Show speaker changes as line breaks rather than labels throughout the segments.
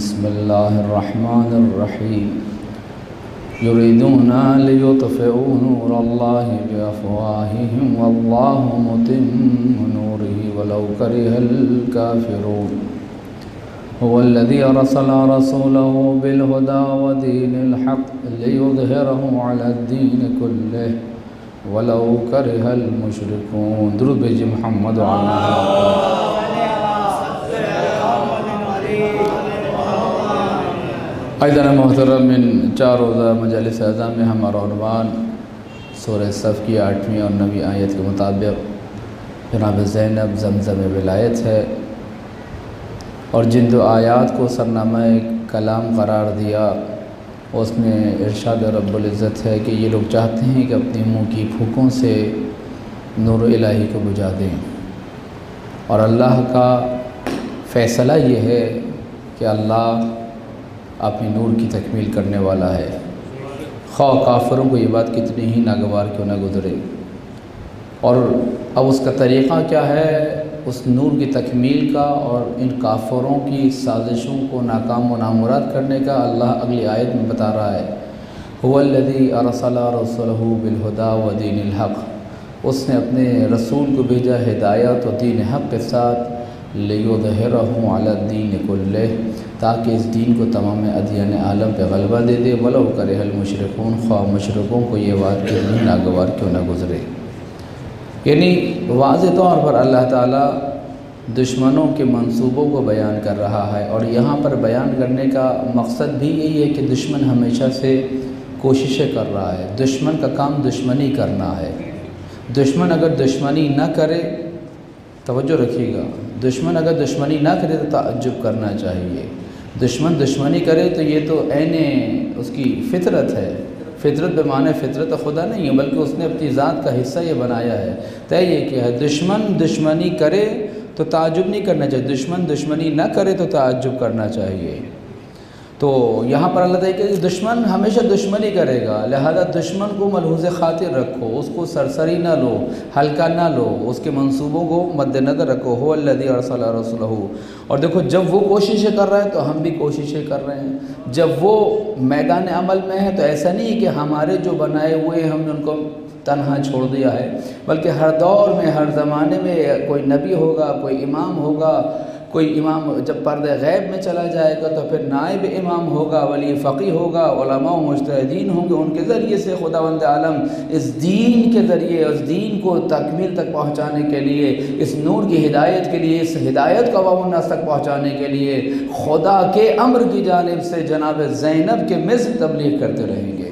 बिस्मिल्लाहिर्रहमानिर्रहीम युरीदूना लियुत्फ़िऊ नूरल्लाहि बिअफ़वाहिहिम वल्लाहु मुतिम्मु नूरिही वलौ करिहल काफ़िरून हुवल्लज़ी अरसला रसूलहु बिलहुदा व दीनिल हक़्क़ लियुज़हिरहु अलद्दीन कुल्लिहि वलौ करिहल मुशरिकून। दुरूद भेजिए मोहम्मद व अय्ज़ान मोहतरम इन 4 रोज़ा मजलिस अज़ा में हमारा उन्वान सूरह सफ़ की 8वीं और 9वीं आयत के मुताबिक जनाब ज़ैनब ज़मज़म विलायत है। और जिन 2 आयात को सरनामा कलाम करार दिया उसमें इरशाद रब्बुल इज़्ज़त है कि ये लोग चाहते हैं कि अपने मुँह की फूकों से नूर इलाही को बुझा दें, और अल्लाह का फ़ैसला ये है कि अल्लाह अपनी नूर की तकमील करने वाला है, ख़्वाह काफ़िरों को ये बात कितनी ही नागवार क्यों ना गुज़रे। और अब उसका तरीक़ा क्या है उस नूर की तकमील का और इन काफ़िरों की साजिशों को नाकाम व नामुराद करने का अल्लाह अगली आयत में बता रहा है। हुवल्लज़ी अरसला रसूलहु बिलहुदा व दीनिल हक़्क़, उसने अपने रसूल को भेजा हिदायत और दीन हक़ के साथ लियुज़हिरहु अलद्दीन कुल्लिहि, ताकि इस दीन को तमाम अदयान आलम पे गलबा दे दे। वलौ करिहल मुशरिकून, ख़्वाह मुशरिकों को ये बात कितनी नागवार क्यों ना गुज़रे। यानी वाज़ेह तौर पर अल्लाह ताला दुश्मनों के मंसूबों को बयान कर रहा है, और यहाँ पर बयान करने का मकसद भी यही है कि दुश्मन हमेशा से कोशिशें कर रहा है। दुश्मन का काम दुश्मनी करना है। दुश्मन अगर दुश्मनी ना करे, तवज्जो रखिएगा, दुश्मन अगर दुश्मनी ना करे तो ताज्जुब करना चाहिए। दुश्मन दुश्मनी करे तो ये तो ऐने उसकी फ़ितरत है। फ़ितरत बेमाने फ़ितरत खुदा नहीं है, बल्कि उसने अपनी ज़ात का हिस्सा ये बनाया है, तय ये किया है। दुश्मन दुश्मनी करे तो ताज्जुब नहीं करना चाहिए, दुश्मन दुश्मनी ना करे तो ताज्जुब करना चाहिए। तो यहाँ पर अल्लाह ताला कहते हैं दुश्मन हमेशा दुश्मनी करेगा, लिहाजा दुश्मन को मलहूज़ ख़ातिर रखो, उसको सरसरी ना लो, हल्का ना लो, उसके मंसूबों को मद्देनज़र रखो। हुवल्लज़ी अरसला रसूलहु, और देखो जब वो कोशिशें कर रहा है तो हम भी कोशिशें कर रहे हैं। जब वो मैदान अमल में है तो ऐसा नहीं कि हमारे जो बनाए हुए हैं हमने उनको तन्हा छोड़ दिया है, बल्कि हर दौर में हर ज़माने में कोई नबी होगा, कोई इमाम होगा, कोई इमाम जब पर्दे गैब में चला जाएगा तो फिर नाइब इमाम होगा, वली फ़क़ीह होगा, उलमा मुज्तहिदीन होंगे, उनके ज़रिए से खुदावंद आलम इस दीन के ज़रिए उस दीन को तकमील तक पहुँचाने के लिए, इस नूर की हिदायत के लिए, इस हिदायत को अवाम तक पहुँचाने के लिए खुदा के अम्र की जानिब से जनाब ज़ैनब के मिस्र तबलीग करते रहेंगे।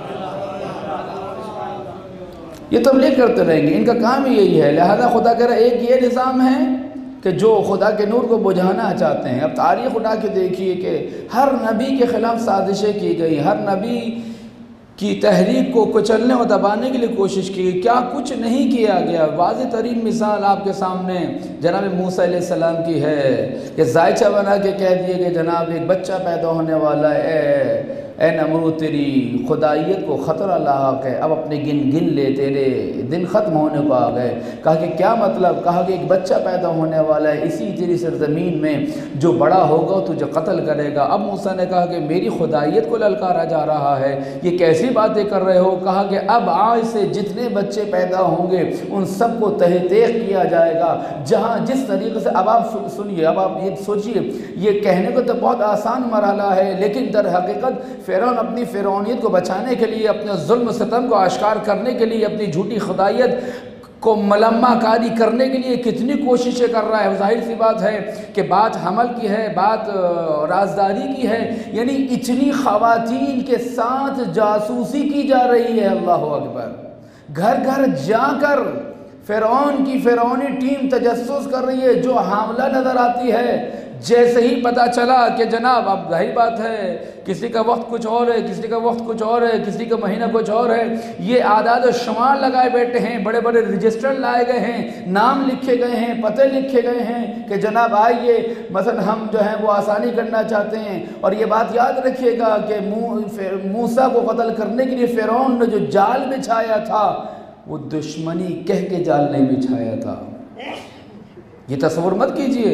ये तबलीग करते रहेंगे, इनका काम ही यही है। लिहाजा खुदा कह रहा है एक ये निज़ाम है कि जो खुदा के नूर को बुझाना चाहते हैं। अब तारीख़ उठा के देखिए कि हर नबी के ख़िलाफ़ साजिशें की गई, हर नबी की तहरीक को कुचलने और दबाने के लिए कोशिश की, क्या कुछ नहीं किया गया। वाज़ेह तरीन मिसाल आपके सामने जनाब मूसा अलैहिस्सलाम की है कि जायचा बना के कह दिए कि जनाब एक बच्चा पैदा होने वाला है, ए नमरूद तेरी खुदाइयत को ख़तरा लाक है, अब अपने गिन ले, तेरे दिन ख़त्म होने को आ गए। कहा कि क्या मतलब? कहा कि एक बच्चा पैदा होने वाला है इसी तेरी सरज़मीन में, जो बड़ा होगा तुझे कत्ल करेगा। अब मूसा ने कहा कि मेरी खुदाइयत को ललकारा जा रहा है, ये कैसी बातें कर रहे हो? कहा कि अब आज से जितने बच्चे पैदा होंगे उन सबको तहक़ीक़ किया जाएगा, जहाँ जिस तरीक़े से। अब आप सुनिए, अब आप ये सोचिए, ये कहने को तो बहुत आसान मरहला है, लेकिन दर हकीकत फ़िरौन अपनी फ़िरौनियत को बचाने के लिए, अपने जुल्म सितम को आश्कार करने के लिए, अपनी झूठी खुदाइयत को मलम्माकारी करने के लिए कितनी कोशिशें कर रहा है। ज़ाहिर सी बात है कि बात हमल की है, बात राजदारी की है, यानी इतनी ख़वातीन के साथ जासूसी की जा रही है। अल्लाह अकबर। घर घर जाकर फ़िरौन की फ़िरौनी टीम तजस्सुस कर रही है। जो हामला नज़र आती है, जैसे ही पता चला कि जनाब अब जाहिर बात है किसी का वक्त कुछ और है, किसी का वक्त कुछ और है, किसी का महीना कुछ और है, ये आदाद शुमार लगाए बैठे हैं, बड़े बड़े रजिस्टर लाए गए हैं, नाम लिखे गए हैं, पते लिखे गए हैं कि जनाब आइए मसलन हम जो है वो आसानी करना चाहते हैं। और ये बात याद रखिएगा कि मूसा को कत्ल करने के लिए फ़िरौन ने जो जाल बिछाया था वो दुश्मनी कह के जाल नहीं बिछाया था। ये तस्वुर मत कीजिए,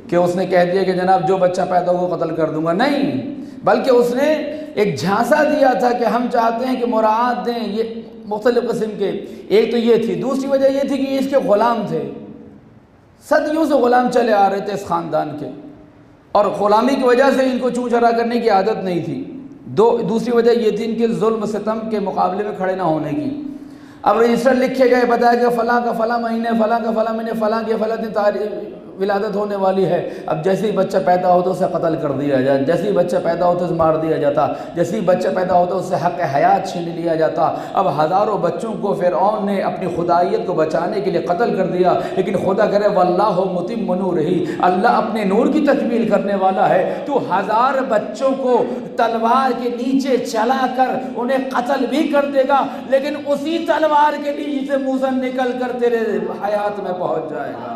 कि उसने कह दिया कि जनाब जो बच्चा पैदा हो कत्ल कर दूंगा, नहीं, बल्कि उसने एक झांसा दिया था कि हम चाहते हैं कि मुराद दें ये मुख्तलिफ किस्म के। एक तो ये थी, दूसरी वजह ये थी कि इसके ग़ुलाम थे, सदियों से ग़ुलाम चले आ रहे थे इस ख़ानदान के, और ग़ुलामी की वजह से इनको चूँ चरा करने की आदत नहीं थी। दूसरी वजह ये थी इनके जुल्म सितम के मुकाबले में खड़े ना होने की। अब रजिस्टर लिखे गए, बताया कि फ़लाँ का फ़लाँ महीने, फ़लाँ का फ़लाँ महीने, फ़लाँ के फ़लाँ दिन तारीख विलादत होने वाली है। अब जैसे ही बच्चा पैदा होता तो उसे कत्ल कर दिया जाए, जैसे ही बच्चा पैदा होता तो उसे मार दिया जाता, जैसे ही बच्चा पैदा होता उससे हक़ हयात छीन लिया जाता। अब हज़ारों बच्चों को फ़िरऔन ने अपनी खुदाइयत को बचाने के लिए कत्ल कर दिया, लेकिन खुदा करे वल्लाहु मुतिम्मु नूरिही, अल्लाह अपने नूर की तकमील करने वाला है। तो 1000 बच्चों को तलवार के नीचे चला कर उन्हें कत्ल भी कर देगा, लेकिन उसी तलवार के नीचे से मूसा निकल कर तेरे हयात में पहुँच जाएगा,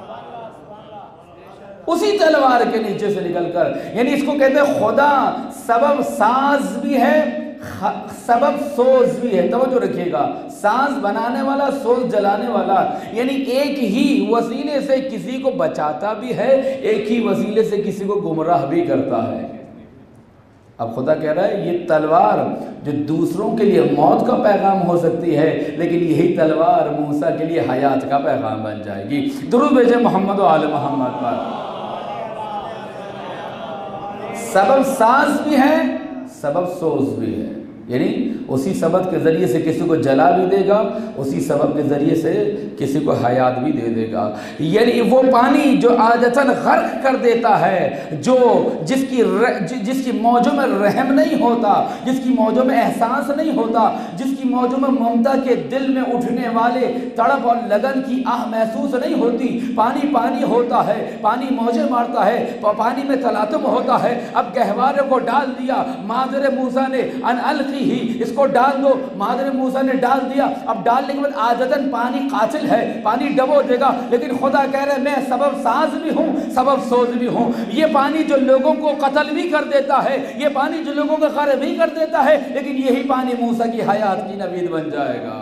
उसी तलवार के नीचे से निकलकर। यानी इसको कहते हैं खुदा सबब साज भी है, सबब सोज भी है। तवज्जो रखिएगा, साज बनाने वाला, सोज जलाने वाला, यानी एक ही वसीले से किसी को बचाता भी है, एक ही वसीले से किसी को गुमराह भी करता है। अब खुदा कह रहा है ये तलवार जो दूसरों के लिए मौत का पैगाम हो सकती है, लेकिन यही तलवार मूसा के लिए हयात का पैगाम बन जाएगी। दुरूद भेजे मोहम्मद व आले मोहम्मद पर। सबब साज भी है, सबब सोज भी है, यानी उसी सबब के ज़रिए से किसी को जला भी देगा, उसी सबब के ज़रिए से किसी को हयात भी दे देगा। यानी वो पानी जो आदतन गर्क कर देता है, जो जिसकी मौजों में रहम नहीं होता, जिसकी मौजों में एहसास नहीं होता, जिसकी मौजों में ममता के दिल में उठने वाले तड़प और लगन की आह महसूस नहीं होती। पानी पानी होता है, पानी मौजें मारता है, पानी में तलातुम होता है। अब गहवारे को डाल दिया मादर मूसा ने, अनअल्की ही इसको डाल दो, मादर मूसा ने डाल दिया। अब डालने के बाद आदतन पानी कातिल है, पानी डबो देगा, लेकिन खुदा कह रहे मैं सबब साज भी हूँ, सबब सोज भी हूँ। ये पानी जो लोगों को कत्ल भी कर देता है, ये पानी जो लोगों को ग़र्क़ भी कर देता है, लेकिन यही पानी मूसा की हयात की नवीद बन जाएगा,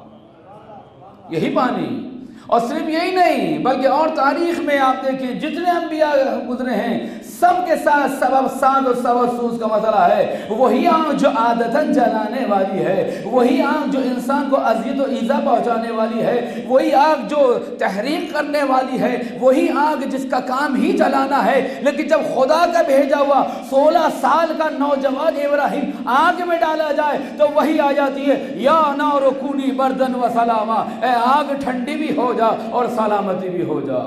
यही पानी। और सिर्फ यही नहीं, बल्कि और तारीख में आप देखें जितने अंबिया गुजरे हैं सबके साथ सबब साद और सबब सूज का मसला है। वही आग जो आदतन जलाने वाली है, वही आग जो इंसान को अज़ियत और ईज़ा पहुँचाने वाली है, वही आग जो तहरीक करने वाली है, वही आग जिसका काम ही जलाना है। लेकिन जब खुदा का भेजा हुआ 16 साल का नौजवान इब्राहिम आग में डाला जाए तो वही आ जाती है, या नार कूनी बर्दन व सलामा, आग ठंडी भी हो जा और सलामती भी हो जा।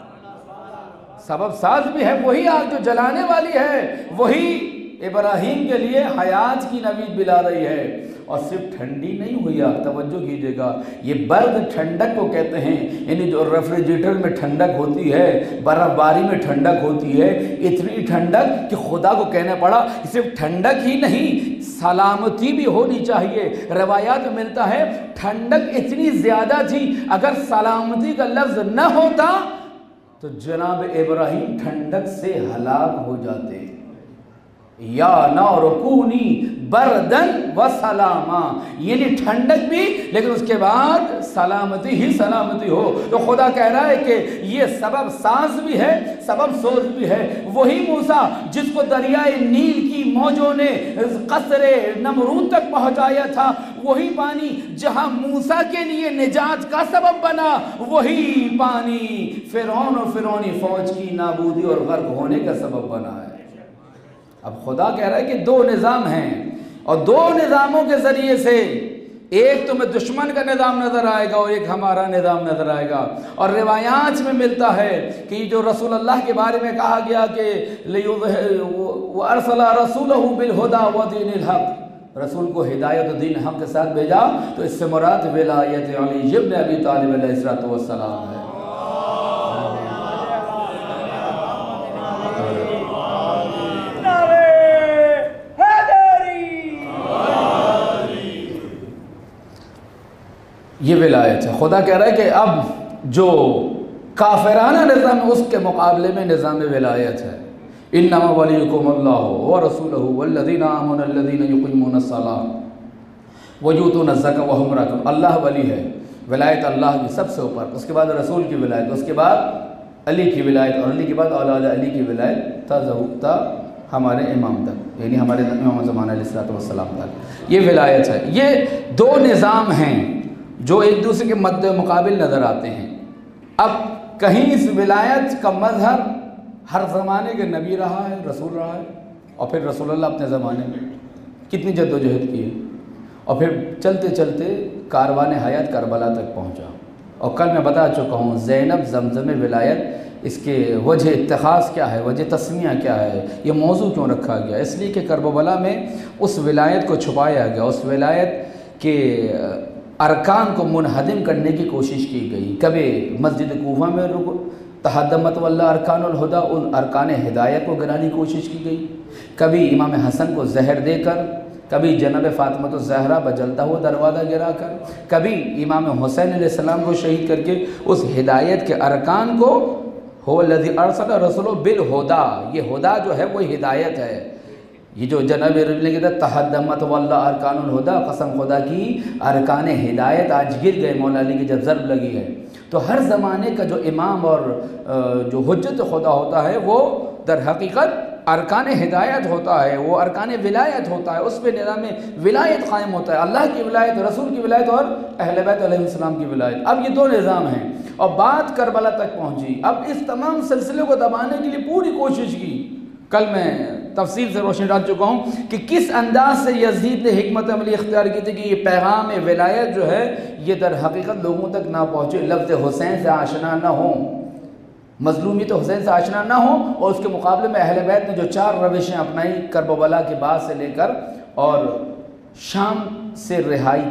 सबब साज भी है, वही आग जो जलाने वाली है, वही इब्राहिम के लिए हयात की नवीद बिला रही है। और सिर्फ ठंडी नहीं हुई आग, तवज्जो कीजिएगा, ये बर्द ठंडक को कहते हैं, यानी जो रेफ्रिजरेटर में ठंडक होती है, बर्फबारी में ठंडक होती है, इतनी ठंडक कि खुदा को कहना पड़ा सिर्फ ठंडक ही नहीं सलामती भी होनी चाहिए। रवायात में मिलता है ठंडक इतनी ज़्यादा थी, अगर सलामती का लफ्ज़ न होता तो जनाब इब्राहिम ठंडक से हलाक हो जाते। या नारकूनी बर्दन व सलामा, यानी ठंडक भी, लेकिन उसके बाद सलामती ही सलामती हो। तो खुदा कह रहा है कि ये सबब साज भी है, सबब सोज भी है। वही मूसा जिसको दरियाए नील की मौजों ने कसरे नमरूद तक पहुंचाया था, वही पानी जहां मूसा के लिए निजात का सबब बना, वही पानी फिरौन और फिरौनी फौज की नाबूदी और गर्क होने का सबब बना है। अब खुदा कह रहा है कि 2 निज़ाम हैं, और 2 निज़ामों के ज़रिए से एक तुम्हें दुश्मन का निज़ाम नज़र आएगा और एक हमारा निज़ाम नज़र आएगा। और रिवायात में मिलता है कि जो रसूल अल्लाह के बारे में कहा गया कि अरसला रसूलहु बिल हुदा व दीनिल हक़, रसूल को हिदायत और दीन हक़ के साथ भेजा, तो इससे मुराद विलायत अली इब्न अबी तालिब अलैहिस्सलातु वस्सलाम है। ये विलायत है। खुदा कह रहा है कि अब जो काफिराना निज़ाम है उसके मुकाबले में निज़ाम विलायत है। इन्नमा वलियुकुमुल्लाहु व रसूलुहु वल्लज़ीना आमनु अल्लज़ीना युक़ीमूनस्सलाह व यूतूनज़्ज़कात व हुम राकिऊन। अल्लाह वली है, विलायत अल्लाह की सबसे ऊपर, उसके बाद रसूल की विलायत, उसके बाद अली की विलायत और अली के बाद औलाद अली की विलायत था हमारे इमाम तक, यानी हमारे इमाम ज़मान अलैहिस्सलाम तक ये विलायत है। ये दो निज़ाम हैं जो एक दूसरे के मद्दे मुकाबिल नज़र आते हैं। अब कहीं इस विलायत का मज़हर हर ज़माने के नबी रहा है, रसूल रहा है, और फिर रसूलुल्लाह अपने ज़माने में कितनी जद्दोजहद की है, और फिर चलते चलते कारवान हयात करबला तक पहुँचा। और कल मैं बता चुका हूँ ज़ैनब ज़मज़म विलायत, इसके वजह इत्तिखाज़ क्या है, वजह तस्मिया क्या है, ये मौजू क्यों रखा गया। इसलिए कि करबला में उस विलायत को छुपाया गया, उस विलायत के अरकान को मुनहदम करने की कोशिश की गई। कभी मस्जिद कूफा में तहद्दमत वल्ला अरकानुल हुदा, उन अरकान हिदायत को गिराने की कोशिश की गई। कभी इमाम हसन को जहर देकर, कभी जनाब फ़ातिमा ज़हरा बजलता हुआ दरवाज़ा गिरा कर, कभी इमाम हुसैन अलैहिस्सलाम को शहीद करके उस हिदायत के अरकान को हुवल्लज़ी अरसला रसूलहु बिल हुदा, ये हुदा जो है वो हिदायत है। ये जो जनाब रसूल कहता तहद्दमत वल्ला अरकानुल हुदा, कसम खुदा की अरकान हिदायत आज गिर गए मौला अली की जब ज़रब लगी है। तो हर ज़माने का जो इमाम और जो हुज्जत खुदा होता है वो दर हकीकत अरकान हिदायत होता है, वो अरकान विलायत होता है, उस पर निज़ाम विलायत क़ायम होता है, अल्लाह की विलायत, रसूल की विलायत और अहले बैत अलैहिस्सलाम की विलायत। अब ये दो निज़ाम हैं और बात करबला तक पहुँची। अब इस तमाम सिलसिले को दबाने के लिए पूरी कोशिश की। कल मैं तफसील से रोशनी डाल चुका हूँ कि किस अंदाज से यज़ीद ने हिकमत अमली इख्तियार की थी कि ये पैगाम विलायत जो है ये दर हकीकत लोगों तक ना पहुँचे, लफ्ज़ हुसैन से आशना ना हो, मजलूमी तो हुसैन से आशना ना हो। और उसके मुकाबले में अहले बैत ने जो 4 रविशें अपनाई करबला के बाद से लेकर और शाम से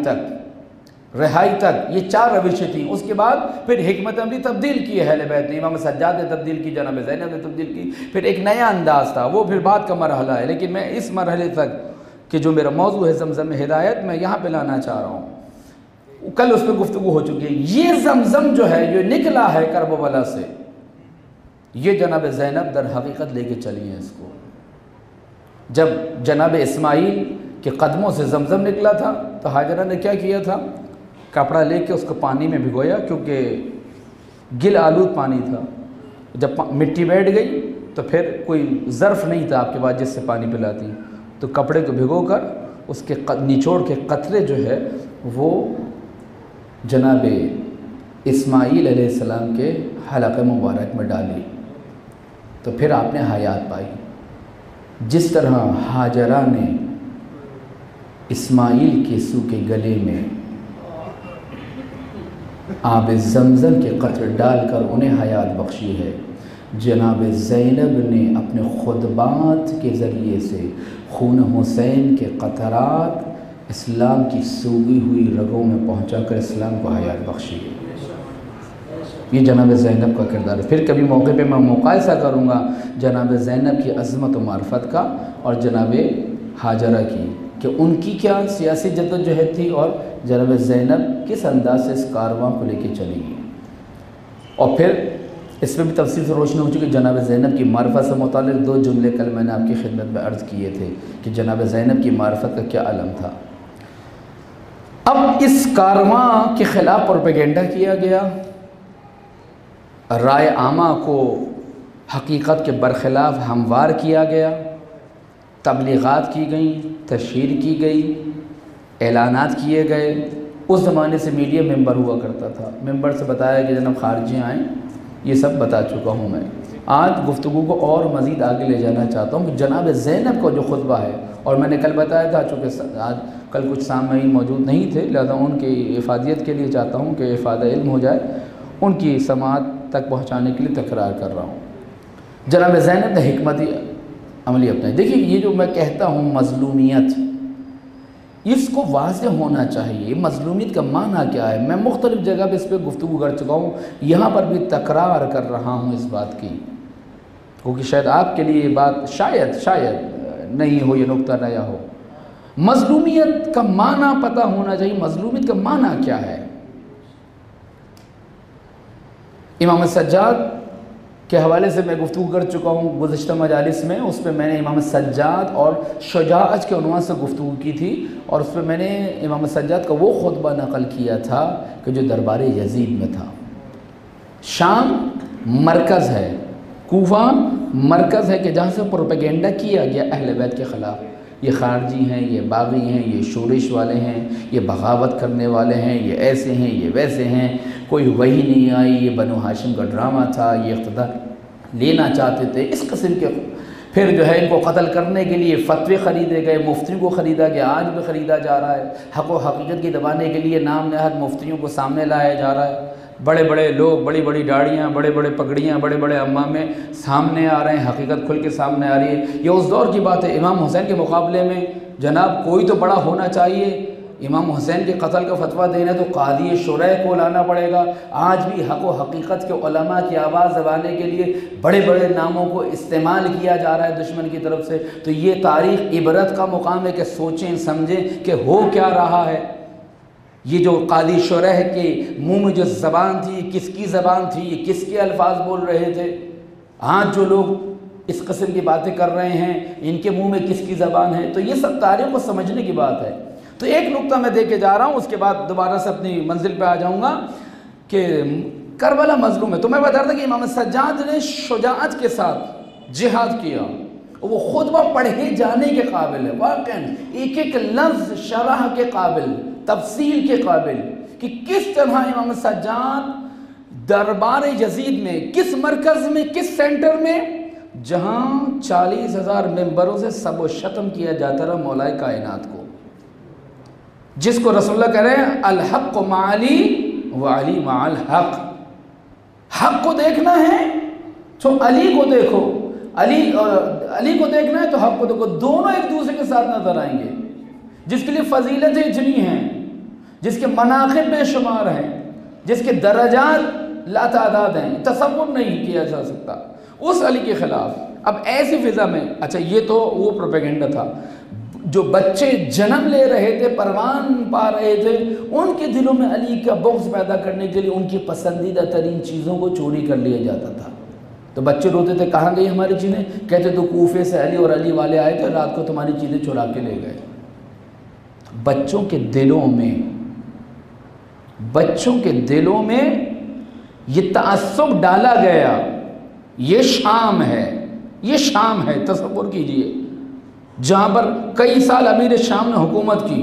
रिहाई तक ये 4 रविशें थी। उसके बाद फिर हिकमत अमली तब्दील की अहले बैत ने, इमाम सज्जाद ने तब्दील की, जनाब ज़ैनब ने तब्दील की, फिर एक नया अंदाज़ था, वो फिर बाद का मरहला है। लेकिन मैं इस मरहले तक कि जो मेरा मौजू है ज़मज़म हिदायत, मैं यहाँ पे लाना चाह रहा हूँ। कल उस पर गुफ्तगू हो चुकी है। ये ज़मज़म जो है जो निकला है करबला से, ये जनाब ज़ैनब दर हकीकत लेके चली हैं इसको। जब जनाब इस्माइल के कदमों से ज़मज़म निकला था तो हाजरा ने क्या किया था, कपड़ा लेके उसको पानी में भिगोया, क्योंकि गिल आलूद पानी था। जब मिट्टी बैठ गई तो फिर कोई ज़र्फ़ नहीं था आपके पास जिससे पानी पिलाती, तो कपड़े को भिगोकर उसके निचोड़ के कतरे जो है वो जनाब इस्माइल अलैहिस्सलाम के हलक़े मुबारक में डाली, तो फिर आपने हयात पाई। जिस तरह हाजरा ने इस्माइल के सू के गले में आब ज़मज़म के कतरे डालकर उन्हें हयात बख्शी है, जनाब ज़ैनब ने अपने खुतबात के ज़रिए से खून हुसैन के कतरात इस्लाम की सूगी हुई रगों में पहुँचा कर इस्लाम को हयात बख्शी है। ये जनाब ज़ैनब का किरदार है। फिर कभी मौके पे मैं मुकायसा करूँगा जनाब ज़ैनब की अज़मत व मार्फत का और जनाब हाजरा की, कि उनकी क्या सियासी जद्दोजहद थी और जनाब ज़ैनब किस अंदाज से इस कारवां को लेके चली गई। और फिर इस पर भी तफसील से रोशनी हो चुकी। जनाब ज़ैनब की मार्फत से मुताल्लिक़ 2 जुमले कल मैंने आपकी खिदमत में अर्ज़ किए थे कि जनाब ज़ैनब की मार्फत का क्या अलम था। अब इस कारवां के ख़िलाफ़ प्रोपेगेंडा किया गया, राय आमा को हकीकत के बरखिलाफ़ हमवार किया गया, तबलीगात की गई, तशहीर की गई, ऐलानात किए गए। उस ज़माने से मीडिया मेंबर हुआ करता था, मेंबर से बताया कि जनाब खारजी आएँ, ये सब बता चुका हूँ मैं। आज गुफ्तगू को और मज़ीद आगे ले जाना चाहता हूँ कि जनाब ज़ैनब का जो खुतबा है, और मैंने कल बताया था चूँकि आज कल कुछ सामईन मौजूद नहीं थे, लिहाजा उनकी इफ़ादियत के लिए चाहता हूँ कि इफ़ादा इल्म हो जाए, उनकी समाअत तक पहुँचाने के लिए तकरार कर रहा हूँ। जनाब ज़ैनब ने हिकमत अमली अपनाई। देखिए, ये जो मैं कहता हूँ मज़लूमियत, इसको वाज़ेह होना चाहिए, मज़लूमियत का माना क्या है। मैं मुख्तलिफ़ जगह पर इस पर गुफ्तगू कर चुका हूँ, यहाँ पर भी तकरार कर रहा हूँ इस बात की, क्योंकि शायद आपके लिए ये बात शायद नहीं हो, ये नुक्ता नया हो। मज़लूमियत का माना पता होना चाहिए। मज़लूमियत का माना क्या है? इमाम सज्जाद के हवाले से मैं गुफ्तगू कर चुका हूँ गुज़श्ता मजालिस में। उस पर मैंने इमाम सज्जाद और शुजाअत के उन्वान से गुफ्तगू की थी, और उस पर मैंने इमाम सज्जाद का वो खुतबा नकल किया था कि जो दरबार यज़ीद में था। शाम मरकज़ है, कूफा मरकज़ है कि जहाँ से प्रोपेगेंडा किया गया अहले बैत के ख़िलाफ़। ये खारजी हैं, ये बागी हैं, ये शोरिश वाले हैं, ये बगावत करने वाले हैं, ये ऐसे हैं, ये वैसे हैं, कोई वही नहीं आई, ये बनु हाशिम का ड्रामा था, ये इक़्तिदार लेना चाहते थे, इस किस्म के। फिर जो है इनको कत्ल करने के लिए फतवे ख़रीदे गए, मुफ्तियों को ख़रीदा गया, आज भी ख़रीदा जा रहा है। हक़ व हक़ीक़त की दबाने के लिए नाम नहद मुफ्तियों को सामने लाया जा रहा है। बड़े बड़े लोग, बड़ी बड़ी दाढ़ियाँ, बड़े बड़े पगड़ियाँ, बड़े बड़े अम्मामे सामने आ रहे हैं, हकीकत खुल के सामने आ रही है। ये उस दौर की बात है। इमाम हुसैन के मुकाबले में जनाब कोई तो बड़ा होना चाहिए। इमाम हुसैन के कत्ल का फतवा देना तो कादी शुरह को लाना पड़ेगा। आज भी हक़ व हकीकत के उलमा की आवाज़ दबाने के लिए बड़े बड़े नामों को इस्तेमाल किया जा रहा है दुश्मन की तरफ से। तो ये तारीख़ इबरत का मुकाम है कि सोचें समझें कि हो क्या रहा है। ये जो कादी शुरह के मुंह में जो ज़बान थी, किसकी ज़बान थी, ये किसके अल्फाज बोल रहे थे। आज जो लोग इस किस्म की बातें कर रहे हैं, इनके मुंह में किसकी ज़बान है। तो ये सब तारीख़ को समझने की बात है। तो एक नुक्ता मैं दे के जा रहा हूँ, उसके बाद दोबारा से अपनी मंजिल पे आ जाऊँगा कि करबला मजलूम है। तो मैं बता रहा था कि इमाम सज्जाद ने शुजाअत के साथ जिहाद किया। वो खुतबा पढ़े जाने के काबिल है, वाक़ई एक एक लफ्ज़ शरह के काबिल, तफसील के काबिल, कि किस तरह इमाम सज्जाद दरबार यजीद में, किस मरकज़ में, किस सेंटर में, जहाँ 40,000 मेंबरों से सब व शतम किया जाता रहा मौलाए कायनात को, जिसको रसूलुल्लाह कह रहे हैं अल हक़ माली व अली माल हक़। हक़ को देखना है तो अली को देखो, अली को देखना है तो हक़ को देखो। दोनों एक दूसरे के साथ नजर आएंगे। जिसके लिए फजीलतें इतनी हैं, जिसके मनाक़िब बेशुमार हैं, जिसके दरजात लातादाद हैं, तसव्वुर नहीं किया जा सकता, उस अली के ख़िलाफ़। अब ऐसी फ़िज़ा में, अच्छा ये तो वो प्रोपेगेंडा था। जो बच्चे जन्म ले रहे थे, परवान पा रहे थे, उनके दिलों में अली का बुग़्ज़ पैदा करने के लिए उनकी पसंदीदा तरीन चीज़ों को चोरी कर लिया जाता था। तो बच्चे रोते थे, कहाँ गई हमारी चीज़ें? कहते तो कूफे से अली और अली वाले आए थे, रात को तुम्हारी चीज़ें चुरा के ले गए। बच्चों के दिलों में ये तअस्सुब डाला गया। ये शाम है, तसव्वुर कीजिए, जहाँ पर कई साल अमीर शाम ने हुकूमत की।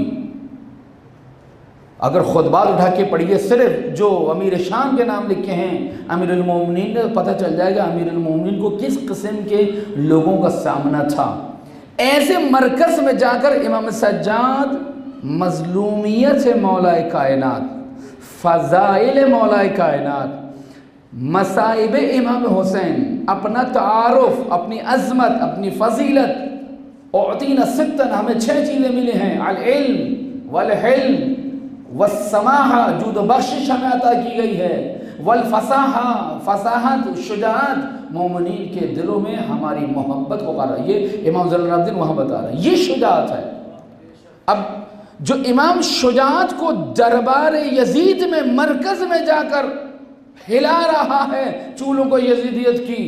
अगर खुतबात उठा के पढ़िए, सिर्फ जो अमीर शाम के नाम लिखे हैं अमीरुल मोमिनीन, तो पता चल जाएगा अमीरुल मोमिनीन को किस किस्म के लोगों का सामना था। ऐसे मरकज़ में जाकर इमाम सज्जाद मज़लूमियत से मौलाए कायनात, फ़ज़ाइल मौलाए कायनात, मसाइब इमाम हुसैन, अपना तारुफ, अपनी अज़मत, अपनी फ़जीलत, औतीना सित्तन, हमें 6 चीज़ें मिली हैं, अल इल्म वल हिल्म वस्समाहा, जूद बख्शिश हमें अता की गई है, वल फसाहा, फसाहत, शुजाअत, मोमिनीन के दिलों में हमारी मोहब्बत को कर रहा है। ये इमाम ज़ैनुलआबिदीन वहाँ बता रहे हैं, ये शुजाअत है। अब जो इमाम शुजाअत को दरबार यजीद में, मरकज़ में जाकर हिला रहा है चूलों को यजीदियत की।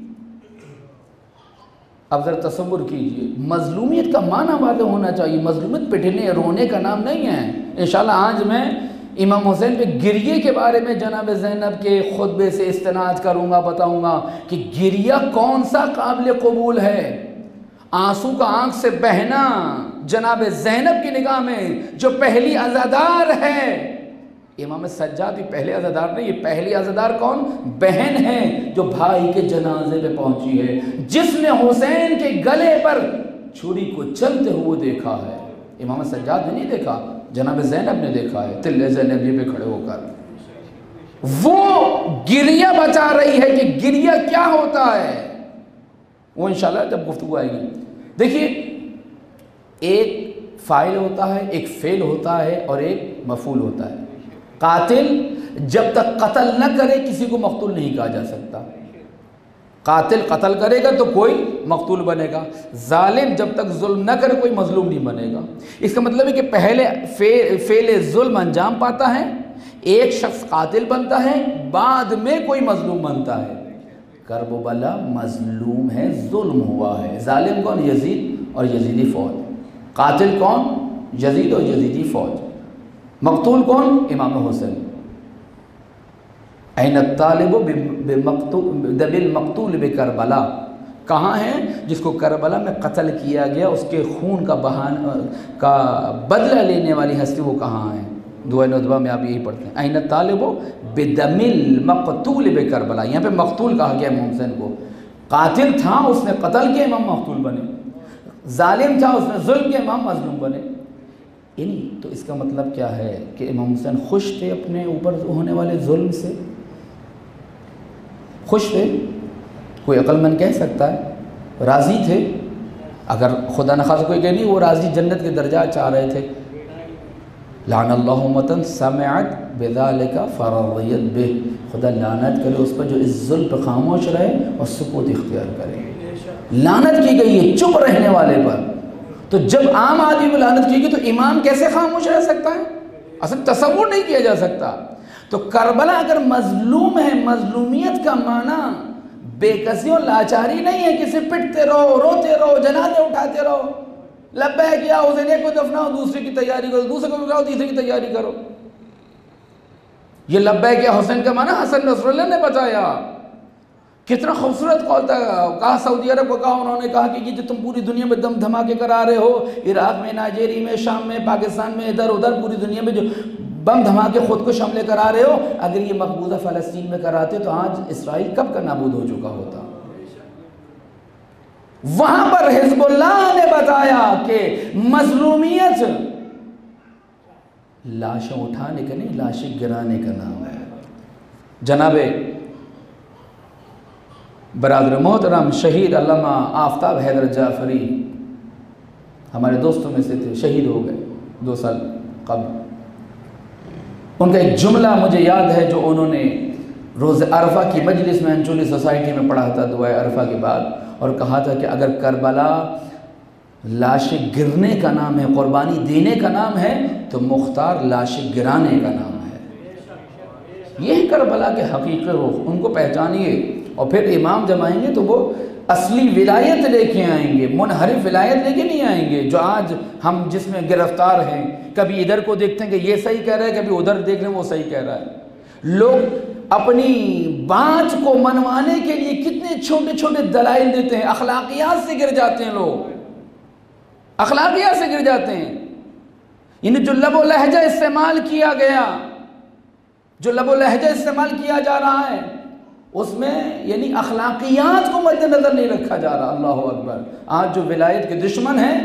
अब जरा तसव्वुर कीजिए, मजलूमियत का माना वाले होना चाहिए। मजलूमियत पिटने रोने का नाम नहीं है। इंशाल्लाह आज मैं इमाम हुसैन पे गिरिये के बारे में जनाब ज़ैनब के खुतबे से इस्तेनाद करूँगा, बताऊँगा कि गिरिया कौन सा काबिल कबूल है। आंसू का आँख से बहना जनाब ज़ैनब की निगाह में जो पहली अज़ादार है, इमाम सज्जाद भी पहले अज़ादार नहीं, ये पहली अज़ादार कौन? बहन है जो भाई के जनाजे पे पहुंची है, जिसने हुसैन के गले पर छुरी को चलते हुए देखा है। इमाम सज्जाद ने नहीं देखा, जनाब ज़ैनब ने देखा है, तिल्ले ज़ैनबी पे खड़े होकर। वो गिरिया बचा रही है कि गिरिया क्या होता है, वो इंशाल्लाह जब गुफ्तगू आएगी। देखिए, एक फ़ाइल होता है, एक फ़ेल होता है और एक मफ़ूल होता है। कातिल जब तक कत्ल न करे किसी को मकतूल नहीं कहा जा सकता। कातिल कत्ल करेगा तो कोई मकतूल बनेगा। जालिम जब तक जुल्म न करे कोई मजलूम नहीं बनेगा। इसका मतलब है कि पहले फेले जुल्म अंजाम पाता है, एक शख्स कातिल बनता है, बाद में कोई मजलूम बनता है। करबला मजलूम है, जुल्म हुआ है। जालिम कौन? यजीद और यजीदी फौज। कातिल कौन? यजीद और यजीदी फौज। मकतूल कौन? Imam Hussain. ऐन तालिबु बिल मक़तूल बि करबला, कहाँ है जिसको करबला में कत्ल किया गया, उसके खून का बदला लेने वाली हस्ती वो कहाँ है। दुआ नुदबा में आप यही पढ़ते हैं, ऐन तालिबु बिदमिल मक़तूल बि करबला। यहाँ पे मक़तूल कहा गया इमाम हुसैन को। कातिल था, उसने कत्ल किया, इमाम मक़तूल बने। जालिम था, उसने जुल्म किया, इमाम मज़लूम बने। यानी तो इसका मतलब क्या है कि इमाम हुसैन खुश थे अपने ऊपर होने वाले जुल्म से, खुश थे, कोई अक्लमंद कह सकता है, राज़ी थे। अगर खुदा न खासा कोई कहे नहीं वो राज़ी, जन्नत के दर्जा चाह रहे थे। लानल्लाहु उम्मतन समिअत बिज़ालिका फरज़ियत बिह, खुदा लानत करे उस पर जो इस जुल्म पर खामोश रहे और सुकूत इख्तियार करे। लानत की गई है चुप रहने वाले पर। तो जब आम आदमी पर लानत की गई तो इमाम कैसे खामोश रह सकता है? असल तसव्वुर नहीं किया जा सकता। तो करबला अगर मजलूम है, मजलूमियत का माना बेकसी और लाचारी नहीं है, किसी पिटते रहो, रोते रहो, जनाजे उठाते रहो, लब्बैक या हुसैन, एक को दफनाओ, दूसरे की तैयारी करो, दूसरे को दफनाओ, तीसरे की तैयारी करो। ये लब्बैक या हुसैन का माना हसन नसरुल्लाह ने बताया। कितना खूबसूरत कौल था। कहा सऊदी अरब को, कहा उन्होंने कहा कि ये जो तुम पूरी दुनिया में दम धमाके करा रहे हो, इराक में, नाइजेरिया में, शाम में, पाकिस्तान में, इधर उधर पूरी दुनिया में जो बम धमाके खुद को हमले करा रहे हो, अगर ये मकबूजा फ़लस्तीन में कराते तो आज इसराइल कब का नाबूद हो चुका होता। वहां पर हिज़्बुल्लाह ने बताया कि मजलूमियत लाशें उठाने का नहीं, लाशें गिराने का नाम है। जनाबे बरादर मोहतरम शहीद अल्लामा आफ्ताब हैदर जाफरी हमारे दोस्तों में से थे, शहीद हो गए 2 साल कबल। उनका एक जुमला मुझे याद है जो उन्होंने रोज़ अरफा की मजलिस में अंचुली सोसाइटी में पढ़ा था दुआ अरफा के बाद, और कहा था कि अगर करबला लाशें गिरने का नाम है, कुर्बानी देने का नाम है, तो मुख्तार लाशें गिराने का नाम है। यह करबला के हकीक़त रुख, उनको पहचानिए। और फिर इमाम जब आएंगे तो वो असली विलायत लेके आएंगे, मुनहरिफ विलायत लेके नहीं आएंगे जो आज हम जिसमें गिरफ्तार हैं। कभी इधर को देखते हैं कि ये सही कह रहा है, कभी उधर देख रहे हैं वो सही कह रहा है। लोग अपनी बात को मनवाने के लिए कितने छोटे छोटे दलाइल देते हैं, अखलाकियात से गिर जाते हैं लोग, अखलाकियात से गिर जाते हैं। यानी जो लबो लहजा इस्तेमाल किया गया, जो लबो लहजा इस्तेमाल किया जा रहा है उसमें यानी अखलाकियात को मद्देनजर नहीं रखा जा रहा। अल्लाह अकबर। आज जो विलायत के दुश्मन हैं,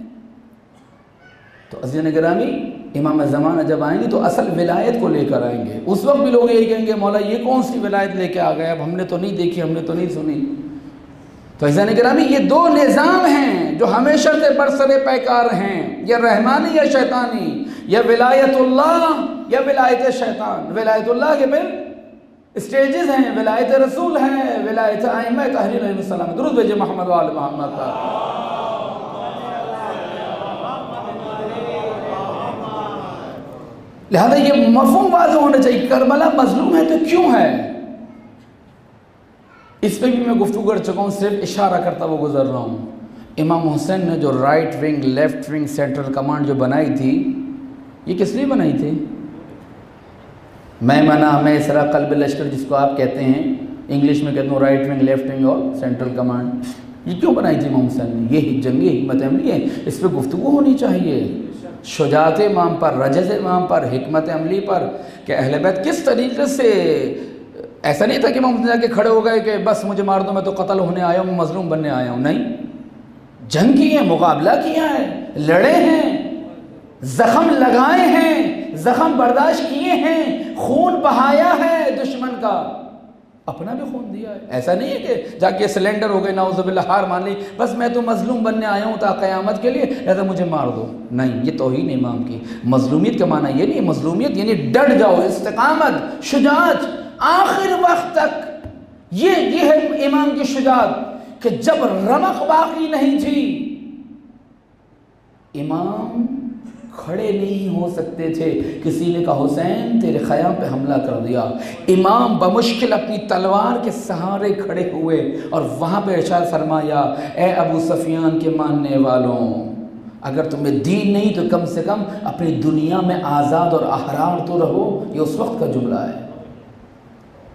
तो अज़ीज़ गिरामी इमाम ज़माना जब आएंगे तो असल विलायत को लेकर आएंगे। उस वक्त भी लोग यही कहेंगे मौला ये कौन सी विलायत लेके आ गए, अब हमने तो नहीं देखी, हमने तो नहीं सुनी। तो अज़ीज़ गिरामी ये 2 निज़ाम हैं जो हमेशा से बरसरे पैकार हैं, या रहमानी या शैतानी, या विलायतुल्लाह या विलायत शैतान। विलायतुल्लाह के फिर स्टेजेस हैं, विलायत रसूल है, विलायत आइम्मा तहरीर अलैहिस्सलाम। दुरूद भेजे मोहम्मद व आले मोहम्मद का। लिहाजा ये मफ़हूम वाज़ेह होना चाहिए, करबला मजलूम है तो क्यों है, इस पर भी मैं गुफ्तगू कर चुका हूँ, सिर्फ इशारा करता हुआ गुजर रहा हूँ। इमाम हुसैन ने जो right wing, left wing, central command जो बनाई थी, ये किस लिए बनाई थी? मैमना, मैसरा, क़ल्ब लश्कर जिसको आप कहते हैं, इंग्लिश में कहते हैं राइट विंग, लेफ्ट विंग और सेंट्रल कमांड, ये क्यों बनाई थी इमाम हुसैन ने? ये जंगी हिकमत अमली है, इस पर गुफ्तगू होनी चाहिए। शुजाअत इमाम पर, रजज़ इमाम पर, हिकमत अमली पर, कि अहले बैत किस तरीके से, ऐसा नहीं था कि इमाम हुसैन जाके खड़े हो गए कि बस मुझे मार दो, मैं तो कत्ल होने आया हूँ, मजलूम बनने आया हूँ। नहीं, जंग की है, मुकाबला किया है, लड़े हैं, जख्म लगाए हैं, जख्म बर्दाश्त किए हैं, खून बहाया है दुश्मन का, अपना भी खून दिया है। ऐसा नहीं है कि जाके सिलेंडर हो गए, नाउज़ुबिल्लाह, हार मान ली, बस मैं तो मजलूम बनने आया हूँ ता क़यामत के लिए, ऐसा मुझे मार दो। नहीं, ये तौहीन इमाम की। मजलूमियत का माना ये नहीं, मजलूमियत यानी डट जाओ, इस्तिकामत, शुजाअत आखिर वक्त तक। ये है इमाम की शुजाअत कि जब रमक बाकी नहीं थी, इमाम खड़े नहीं हो सकते थे। किसी ने कहा हुसैन तेरे ख़याम पे हमला कर दिया, इमाम बमुश्किल अपनी तलवार के सहारे खड़े हुए और वहाँ पे इरशाद फरमाया, ए अबू सफियान के मानने वालों, अगर तुम्हें दीन नहीं तो कम से कम अपनी दुनिया में आज़ाद और अहरार तो रहो। ये उस वक्त का जुमला है।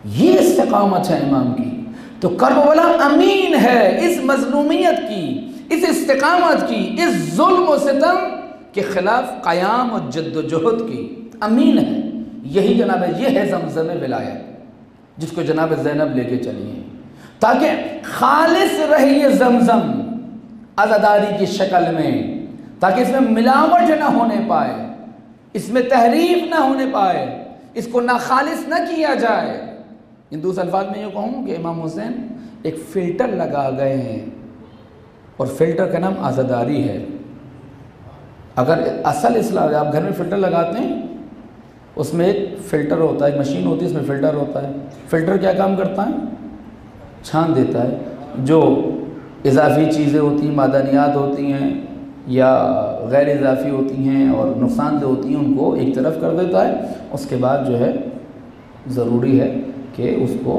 ये इस्तिकामत है इमाम की। तो करबला अमीन है इस मजलूमियत की, इस इस्तिकामत की, इस जुल्म और सितम के खिलाफ क़याम और जद्दोजहद की अमीन है। यही जनाब ये है ज़मज़म विलायत, जिसको जनाब ज़ैनब लेके चली है, ताकि खालिस रहे ये ज़मज़म अज़ादारी की शक्ल में, ताकि इसमें मिलावट ना होने पाए, इसमें तहरीफ ना होने पाए, इसको ना खालिस ना किया जाए। इन दूसरे अल्फाज में ये कहूँ कि इमाम हुसैन एक फ़िल्टर लगा गए हैं, और फ़िल्टर का नाम आज़ादारी है। अगर असल इस्लाम आप घर में फ़िल्टर लगाते हैं, उसमें एक फ़िल्टर होता है, एक मशीन होती है, इसमें फ़िल्टर होता है। फ़िल्टर क्या काम करता है? छान देता है जो इजाफ़ी चीज़ें होती हैं, मादनियात होती हैं या गैर इजाफ़ी होती हैं और नुकसानदेह होती हैं, उनको एक तरफ कर देता है। उसके बाद जो है ज़रूरी है कि उसको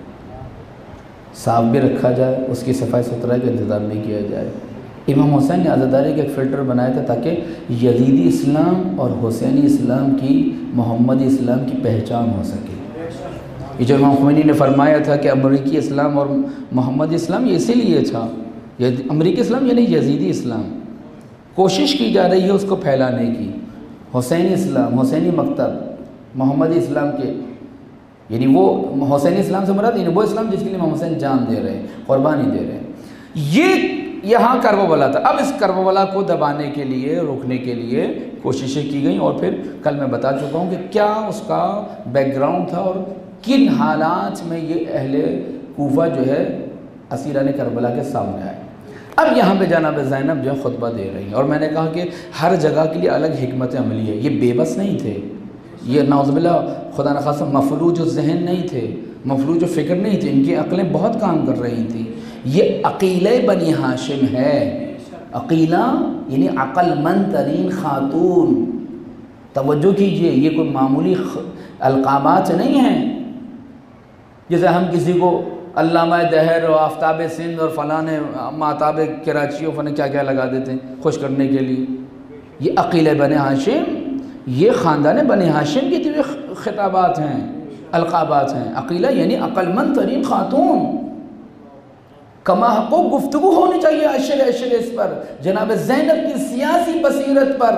साफ भी रखा जाए, उसकी सफाई सुथराई का इंतज़ाम भी किया जाए। इमाम हुसैन ने आज़ादारी का एक फ़िल्टर बनाया था ताकि यजीदी इस्लाम और हुसैनी इस्लाम की, मोहम्मदी इस्लाम की पहचान हो सके। ये जो इमाम ख़ुमैनी ने फरमाया था कि अमरीकी इस्लाम और मोहम्मदी इस्लाम, ये इसीलिए था, अमरीकी इस्लाम यानी यजीदी इस्लाम, कोशिश की जा रही है उसको फैलाने की। हुसैनी इस्लाम, हुसैनी मकतब, मोहम्मदी इस्लाम के, यानी वो हुसैनी इस्लाम से मुराद यानी वो इस्लाम जिसके लिए इमाम हुसैन जान दे रहे हैं, क़ुरबानी दे रहे हैं। ये यहाँ करबला था। अब इस करबला को दबाने के लिए, रोकने के लिए कोशिशें की गई, और फिर कल मैं बता चुका हूँ कि क्या उसका बैकग्राउंड था और किन हालात में ये अहले कूफा जो है असीरान करबला के सामने आए। अब यहाँ पे जनाब ज़ैनब जो खुतबा दे रही हैं, और मैंने कहा कि हर जगह के लिए अलग हिकमत अमली है। ये बेबस नहीं थे, ये नाउज़ुबिल्लाह खुदा न खासा मफलूज ज़हन नहीं थे, मफलूज फ़िक्र नहीं थे, इनकी अक़लें बहुत काम कर रही थी। ये अक़ीले बनी हाशिम है। अक़ीला यानी अक़लमंद तरीन ख़ातून। तवज्जो कीजिए, ये कोई मामूली अलक़ाबात नहीं हैं। जैसे हम किसी को अल्लामा दहर और आफ्ताब सिंध और फ़लाने माताब कराची और फ़लाने क्या क्या लगा देते हैं खुश करने के लिए। ये अक़ीले बने हाशिम, ये ख़ानदान बने हाशिम की जो ख़िताबात हैं, अलक़ाबात हैं। अक़ीला यानी अक़लमंद तरीन ख़ातून। कमा हक़ गुफ्तगू होनी चाहिए अशर अशर इस पर, जनाब ज़ैनब की सियासी बसीरत पर,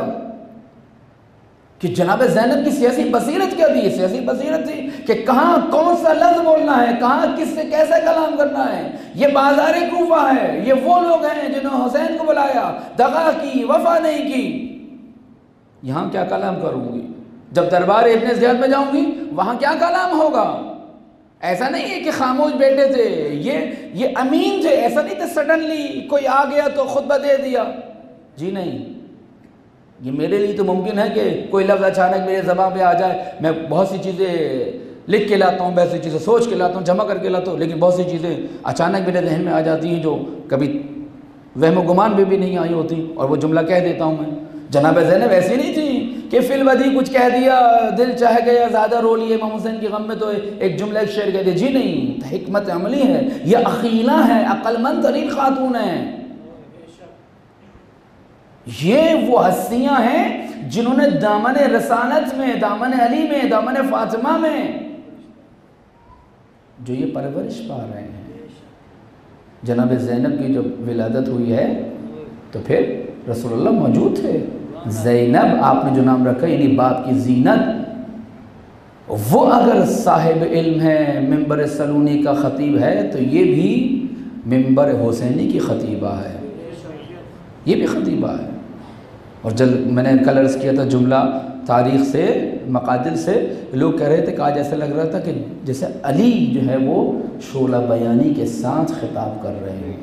कि जनाब ज़ैनब की सियासी बसीरत क्या थी? सियासी बसीरत थी कि कहाँ कौन सा लफ्ज़ बोलना है, कहाँ किससे कैसा कलाम करना है। ये बाज़ार कूफा है, ये वो लोग हैं जिन्होंने हुसैन को बुलाया, दगा की, वफा नहीं की। यहाँ क्या कलाम करूँगी? जब दरबार इब्न ज़ियाद में जाऊँगी वहाँ क्या कलाम होगा? ऐसा नहीं है कि खामोश बैठे थे, ये अमीन थे। ऐसा नहीं था सडनली कोई आ गया तो खुतबा दे दिया, जी नहीं। ये मेरे लिए तो मुमकिन है कि कोई लफ्ज़ अचानक मेरे ज़बान पे आ जाए। मैं बहुत सी चीज़ें लिख के लाता हूँ, बहुत सी चीज़ें सोच के लाता हूँ, जमा करके लाता हूँ, लेकिन बहुत सी चीज़ें अचानक मेरे जहन में आ जाती हैं जो कभी वहम गुमान में भी नहीं आई होती, और वो जुमला कह देता हूँ मैं। जनाब ज़ैनब ऐसी नहीं थी कि फिलवदी कुछ कह दिया, दिल चाह गया ज़्यादा रो लिए इमाम हुसैन के गम में तो एक जुमला एक शेर कह दिया, जी नहीं। हिकमत अमली है, ये अक़ीला है, अक़लमंद तरीन ख़ातून है। ये वो हस्तियाँ हैं जिन्होंने दामन रसालत में, दामन अली में, दामन फ़ातिमा में जो ये परवरिश पा रहे हैं। जनाब ज़ैनब की जब विलादत हुई है तो फिर रसूलुल्लाह मौजूद थे। ज़ैनब आपने जो नाम रखा यानी बाप की ज़ीनत, वो अगर साहिब इल्म है, मिंबर सलूनी का ख़तीब है, तो ये भी मिंबर हुसैनी की ख़तीबा है, ये भी ख़तीबा है। और जब मैंने कल अर्ज़ किया था जुमला तारीख़ से, मकादिर से, लोग कह रहे थे कि आज ऐसा लग रहा था कि जैसे अली जो है वो शोला बयानी के साथ ख़िताब कर रहे हैं।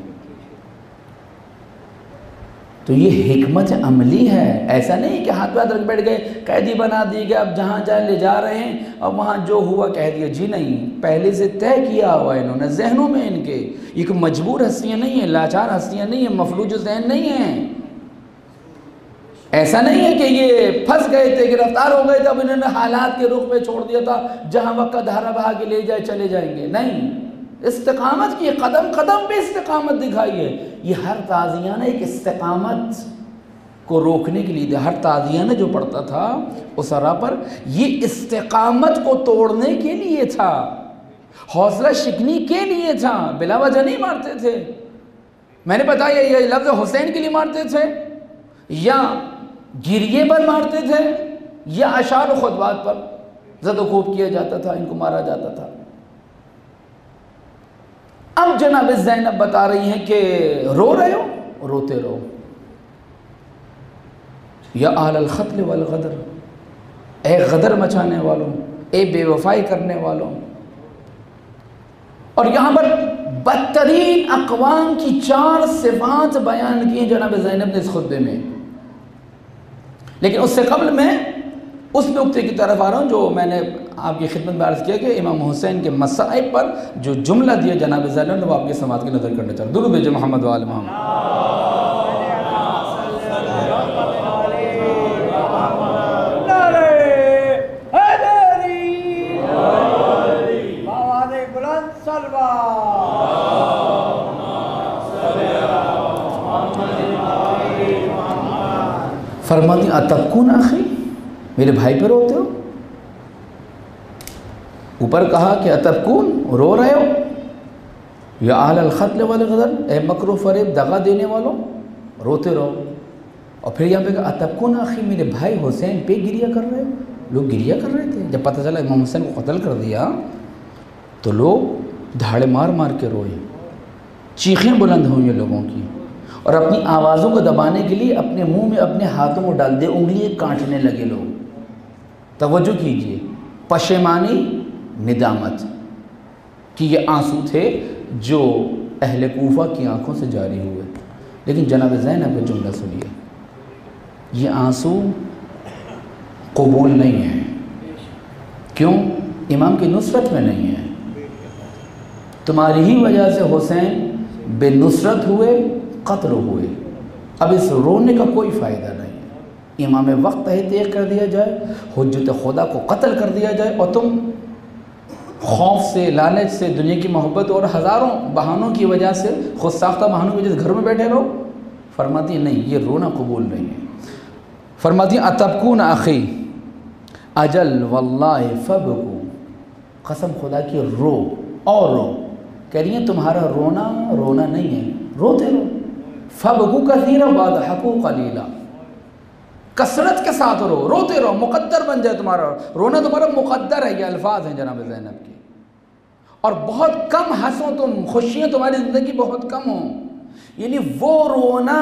तो ये हिकमत अमली है। ऐसा नहीं कि हाथ हाथ रख बैठ गए, कैदी बना दिए गए, अब जहाँ जाए ले जा रहे हैं और वहाँ जो हुआ कह दिया, जी नहीं। पहले से तय किया हुआ है इन्होंने जहनों में इनके। एक मजबूर हस्तियाँ नहीं हैं, लाचार हस्तियाँ नहीं हैं, मफलूज जहन नहीं हैं। ऐसा नहीं है कि ये फंस गए थे, गिरफ्तार हो गए थे, अब इन्होंने हालात के रुख पे छोड़ दिया था, जहाँ वक्त धारा बहा के ले जाए चले जाएंगे। नहीं, इस्तिकामत की कदम कदम पे इस्तिकामत दिखाई है। ये हर ताज़ियाना एक इस्तिकामत को रोकने के लिए, हर ताज़ियाना जो पढ़ता था उस सरा पर, ये इस्तिकामत को तोड़ने के लिए था। हौसला शिकनी के लिए था, बिला वजह नहीं मारते थे। मैंने बताया ये लफ्ज़ हुसैन के लिए मारते थे, या गिरिए पर मारते थे, या अशार व खुतबात पर ज़द-ओ-खूब किया जाता था, इनको मारा जाता था। अब जनाब ज़ैनब बता रही हैं कि रो रहे हो, रोते रहो। या अहलल क़त्ल वल ग़दर, ए गदर मचाने वालों, ए बेवफाई करने वालों। और यहाँ पर बदतरीन अक़वाम की 4 सिफ़ात बयान की जनाब ज़ैनब ने इस खुतबे में। लेकिन उससे कबल मैं उस नुक्ते की तरफ आ रहा हूँ जो मैंने आपकी खिदमत में अर्ज़ किया कि इमाम हुसैन के मसाइब पर जो जुमला दिया जनाब ज़ैनब ने, वो आपके समात की नज़र करना चाहता हूँ। दुरूद भेजो मोहम्मद व आले मोहम्मद। फरमाती अतबकून आखी, मेरे भाई पर रोते हो। ऊपर कहा कि अतबकून, रो रहे हो। या अहलल क़त्ल वल ग़दर, ए मकर फरेब दगा देने वालों, रोते रहो। और फिर यहाँ पे कहा अतबकून आखी, मेरे भाई हुसैन पे गिरिया कर रहे हो। लोग गिरिया कर रहे थे जब पता चला इमाम हुसैन को कत्ल कर दिया, तो लोग धाड़े मार मार के रोए, चीखें बुलंद हुई लोगों की, और अपनी आवाज़ों को दबाने के लिए अपने मुंह में अपने हाथों को डाल दे, उंगलियां काटने लगे लोग। तवज्जो कीजिए, पशेमानी, निदामत कि ये आंसू थे जो अहले कूफा की आंखों से जारी हुए। लेकिन जनाब ज़ैनब का जुमला सुनिए, ये आंसू कबूल नहीं है। क्यों? इमाम की नुसरत में नहीं है। तुम्हारी ही वजह से हुसैन बेनुसरत हुए, कत्ल हुए। अब इस रोने का कोई फ़ायदा नहीं है। इमाम वक्त तय कर दिया जाए, हुज्जत खुदा को कत्ल कर दिया जाए, और तुम खौफ से, लालच से, दुनिया की मोहब्बत और हज़ारों बहानों की वजह से, खुद साख्ता बहानों की वजह से घर में बैठे रहो। फरमाती है नहीं, ये रोना कबूल नहीं है। फरमाती अतबकून आखी अजल वल्लाहि फबकू, कसम खुदा की रो और रो। कह रही है तुम्हारा रोना रोना नहीं है, रोते रहो। फबकू कसीरा वदहकू कलीला, कसरत के साथ रो, रोते रहो, मुकद्दर बन जाए तुम्हारा रोना, तुम्हारा मुकद्दर है। ये अल्फाज हैं जनाब ज़ैनब के। और बहुत कम हंसो तुम, खुशियाँ तुम्हारी ज़िंदगी बहुत कम हो। यानी वो रोना,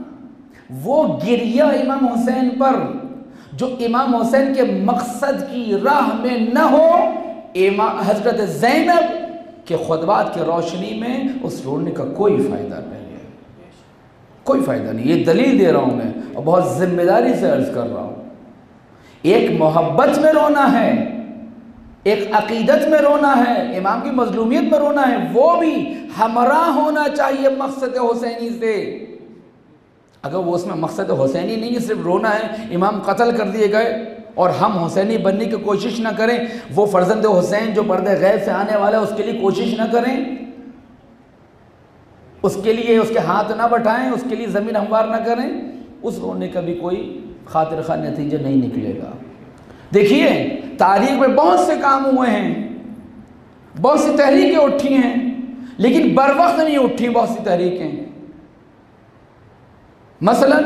वो गिरिया इमाम हुसैन पर जो इमाम हुसैन के मकसद की राह में न हो, इमाम हज़रत ज़ैनब के खुतबात की रोशनी में उस रोने का कोई फ़ायदा नहीं है, कोई फ़ायदा नहीं। ये दलील दे रहा हूँ मैं, और बहुत ज़िम्मेदारी से अर्ज़ कर रहा हूँ। एक मोहब्बत में रोना है, एक अक़ीदत में रोना है, इमाम की मज़लूमियत में रोना है, वो भी हमरा होना चाहिए मकसद हुसैनी से। अगर वो उसमें मकसद हुसैनी नहीं है, सिर्फ रोना है, इमाम कत्ल कर दिए गए, और हम हुसैनी बनने की कोशिश ना करें, वो फ़र्ज़ंद हुसैन जो पर्दे गैब से आने वाला है उसके लिए कोशिश ना करें, उसके लिए उसके हाथ ना बढ़ाएं, उसके लिए ज़मीन हमवार ना करें, उस रोने का भी कोई खातिर खा नतीजा नहीं निकलेगा। देखिए तारीख़ में बहुत से काम हुए हैं, बहुत सी तहरीकें उठी हैं, लेकिन बर वक्त नहीं उठी बहुत सी तहरीकें। मसलन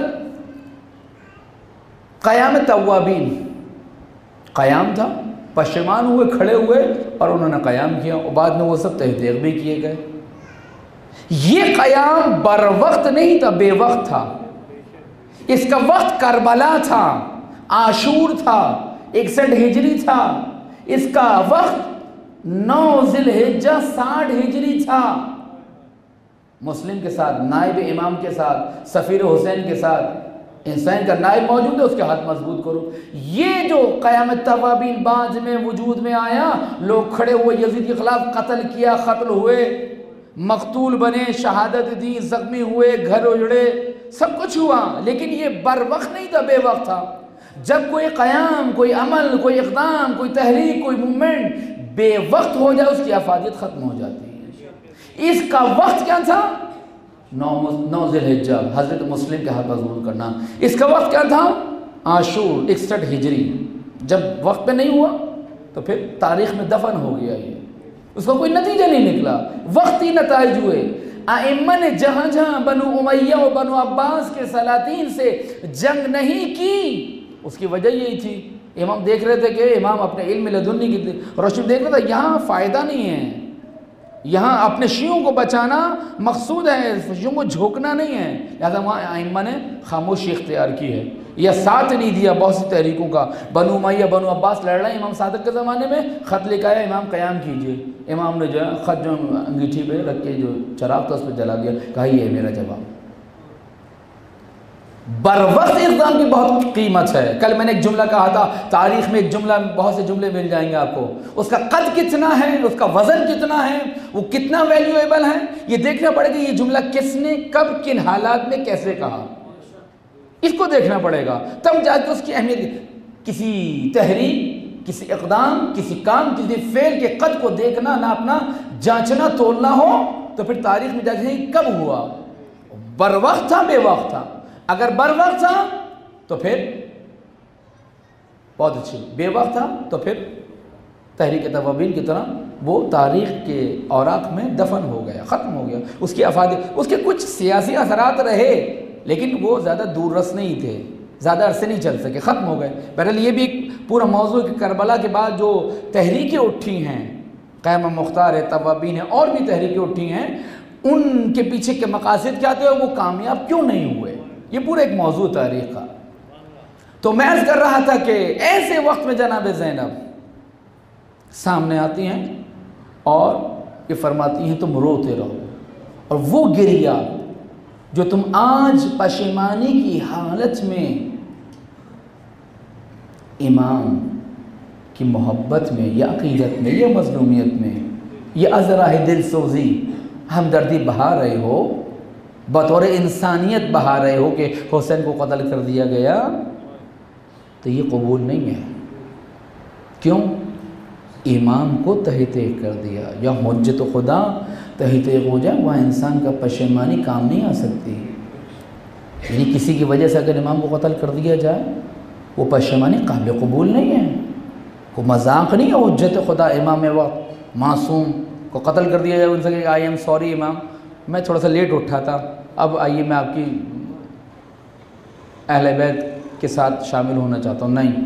क़याम तव्वाबीन, क़याम था, पशेमान हुए, खड़े हुए और उन्होंने क़याम किया, और बाद में वो सब तहक़ीक़ भी किए गए। ये क़याम बर वक्त नहीं था, बेवक्त था। इसका वक्त करबला था, आशूर था, 61 हिजरी था। इसका वक्त 9 ज़िलहिज्जा 60 हिजरी था। मुस्लिम के साथ, नाइब इमाम के साथ, सफ़ीर हुसैन के साथ इंसान का नाइब मौजूद है, उसके हाथ मजबूत करो। ये जो क़याम तवाबीन बाद में वजूद में आया, लोग खड़े हुए, यजीद के ख़िलाफ़ कत्ल किया, कत्ल हुए, मकतूल बने, शहादत दी, ज़ख्मी हुए, घर उजड़े, सब कुछ हुआ, लेकिन ये बर वक्त नहीं था, बेवक्त था। जब कोई क़याम, कोई अमल, कोई इक़दाम, कोई तहरीक, कोई मूवमेंट बेवक्त हो जाए, उसकी अफादियत ख़त्म हो जाती है। इसका वक्त क्या था? 9 ज़िलहिज्जा, हज़रत मुस्लिम के हाथ मजबूत करना। इसका वक्त क्या था? आशूर 61 हिजरी। जब वक्त पे नहीं हुआ तो फिर तारीख़ में दफन हो गया ये। उसका कोई नतीजा नहीं निकला, वक्ती नताइज हुए। आइम्मा ने जहाँ जहाँ बनु उमैया और बनु अब्बास के सलातीन से जंग नहीं की, उसकी वजह यही थी। इमाम देख रहे थे कि इमाम अपने इल्म लदुन्नी की रोशनी देख रहा था, यहाँ फ़ायदा नहीं है, यहाँ अपने शियों को बचाना मकसूद है, शियों को झोंकना नहीं है। लिहाजा वहाँ आइम्मा ने खामोशी इख्तियार की है, या साथ नहीं दिया बहुत सी तहरीकों का। बनु उमैया बनु अब्बास लड़ रहे हैं इमाम सादिक के ज़माने में, ख़त लेकर आया, इमाम क़याम कीजिए। इमाम ने जो है ख़त जो अंगीठी पे रख के जो चराग था उस पर जला दिया, कहा ये मेरा जवाब। बरवक्त इक़दाम की बहुत कीमत है। कल मैंने एक जुमला कहा था, तारीख़ में एक जुमला, बहुत से जुमले मिल जाएंगे आपको, उसका कद कितना है, उसका वज़न कितना है, वो कितना वैल्यूएबल है, ये देखना पड़ेगा ये जुमला किसने कब किन हालात में कैसे कहा, इसको देखना पड़ेगा, तब जाके उसकी अहमियत। किसी तहरीक, किसी इक़दाम, किसी काम, किसी फ़ेल के कद को देखना, ना अपना जांचना तोलना हो, तो फिर तारीख़ में जाके कब हुआ, बरवक्त था बेवक्त था। अगर बरवक्त था तो फिर बहुत अच्छी, बेवक्त था तो फिर तहरीक तवाबीन की तरह वो तारीख़ के औराक में दफन हो गया, ख़त्म हो गया। उसकी अफादी, उसके कुछ सियासी असरात रहे, लेकिन वो ज़्यादा दूररस नहीं थे, ज़्यादा अरसे नहीं चल सके, ख़त्म हो गए। बहरहाल ये भी एक पूरा मौजू है कि करबला के बाद जो तहरीकें उठी हैं, क़याम मुख्तार है, तवाबीन है, और भी तहरीकें उठी हैं, उनके पीछे के मकासद क्या थे, वो कामयाब क्यों नहीं हुए, ये पूरा एक मौजू तारीख़ का। तो मैं अर्ज़ कर रहा था कि ऐसे वक्त में जनाब ज़ैनब सामने आती हैं और ये फरमाती हैं तुम रोते रहो, और वो गिरिया जो तुम आज पशेमानी की हालत में इमाम की मोहब्बत में या अक़ीदत में या मज़लूमियत में या अज़राए दिल सोज़ी हमदर्दी बहा रहे हो, बतौर इंसानियत बहा रहे हो कि हुसैन को कत्ल कर दिया गया, तो ये कबूल नहीं है। क्यों? इमाम को तहते कर दिया, या हुज्जत खुदा तहते हो जाए, वहाँ इंसान का पशेमानी काम नहीं आ सकती। यानी किसी की वजह से अगर इमाम को कत्ल कर दिया जाए, वो पशेमानी काबिल कबूल नहीं है, वो मजाक नहीं है। हुज्जत खुदा, इमाम वक्त मासूम को कत्ल कर दिया जाए, उनसे कहे आई एम सॉरी इमाम, मैं थोड़ा सा लेट उठा था, अब आइए मैं आपकी अहले बैत के साथ शामिल होना चाहता हूँ। नहीं,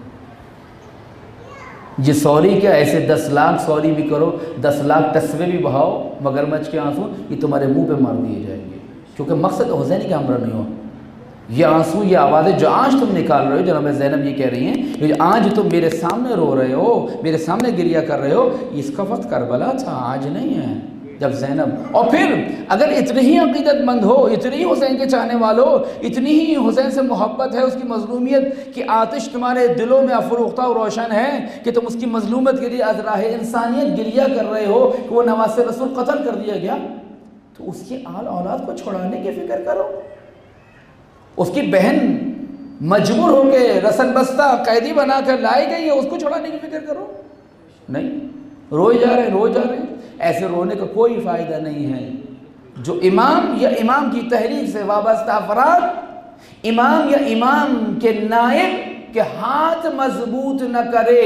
ये सॉरी क्या, ऐसे 10 लाख सॉरी भी करो, 10 लाख तस्वीर भी बहाओ, मगरमच्छ के आंसू ये तुम्हारे मुंह पे मार दिए जाएंगे, क्योंकि मकसद हुसैन का हमरा नहीं हो। ये आंसू, ये आवाज़ें जो आज तुम निकाल रहे हो, जनाब ज़ैनब ये कह रही हैं, ये आज तुम मेरे सामने रो रहे हो, मेरे सामने गिरिया कर रहे हो, इसका वक्त करबला था, आज नहीं है। जब ज़ैनब, और फिर अगर इतनी ही अक़ीदतमंद हो, इतनी ही हुसैन के चाहने वालों, इतनी ही हुसैन से मोहब्बत है, उसकी मज़लूमियत की आतिश तुम्हारे दिलों में अफरोख्ता और रोशन है कि तुम उसकी मज़लूमत के लिए अज़राए इंसानियत गिरिया कर रहे हो कि वो नवासे रसूल कत्ल कर दिया गया, तो उसकी आल औलाद को छुड़ाने की फ़िक्र करो। उसकी बहन मजबूर होकर रसन बस्ता कैदी बनाकर लाई गई है, उसको छुड़ाने की फ़िक्र करो। नहीं, रोए जा रहे हैं, रोए जा रहे हैं। ऐसे रोने का कोई फ़ायदा नहीं है। जो इमाम या इमाम की तहरीक से वाबस्ता अफराद, इमाम या इमाम के नायब के हाथ मजबूत न करे,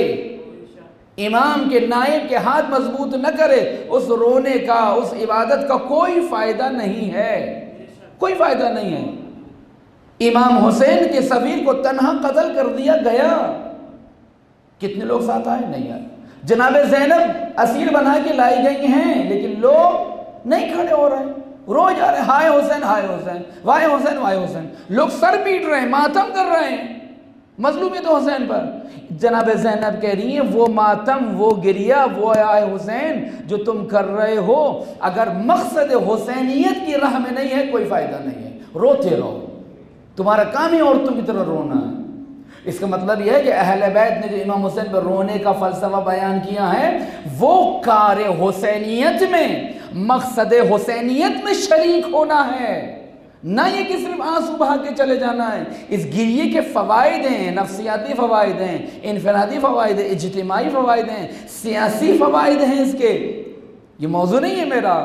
इमाम के नायब के हाथ मजबूत न करे, उस रोने का, उस इबादत का कोई फ़ायदा नहीं है, कोई फ़ायदा नहीं है। इमाम हुसैन के सफ़ीर को तन्हा कत्ल कर दिया गया, कितने लोग साथ आए? नहीं आए। जनाब ज़ैनब असीर बना के लाई गई हैं, लेकिन लोग नहीं खड़े हो रहे, रो जा रहे, हाय हुसैन, हाय हुसैन, वाय हुसैन, वाय हुसैन। लोग सर पीट रहे हैं, मातम कर रहे हैं मज़लूमियत हुसैन पर। जनाब ज़ैनब कह रही हैं वो मातम, वो गिरिया, वो आए हुसैन जो तुम कर रहे हो, अगर मकसद हुसैनियत की राह में नहीं है, कोई फ़ायदा नहीं है। रोते रहो, तुम्हारा काम ही औरतों की तरह रोना है। इसका मतलब यह है कि अहले बैत ने जो इमाम हुसैन पर रोने का फ़लसफ़ा बयान किया है, वो कार हुसैनियत में, मकसद हुसैनियत में शरीक होना है, ना ये कि सिर्फ आंसू बहा के चले जाना है। इस गिरिये के फ़वाइद हैं, नफ्सियाती फ़वाइद हैं, इनफरादी फ़वाइद हैं, इज्तिमाई फ़वाइद हैं, सियासी फ़वाइद हैं इसके। ये मौजू नहीं है मेरा,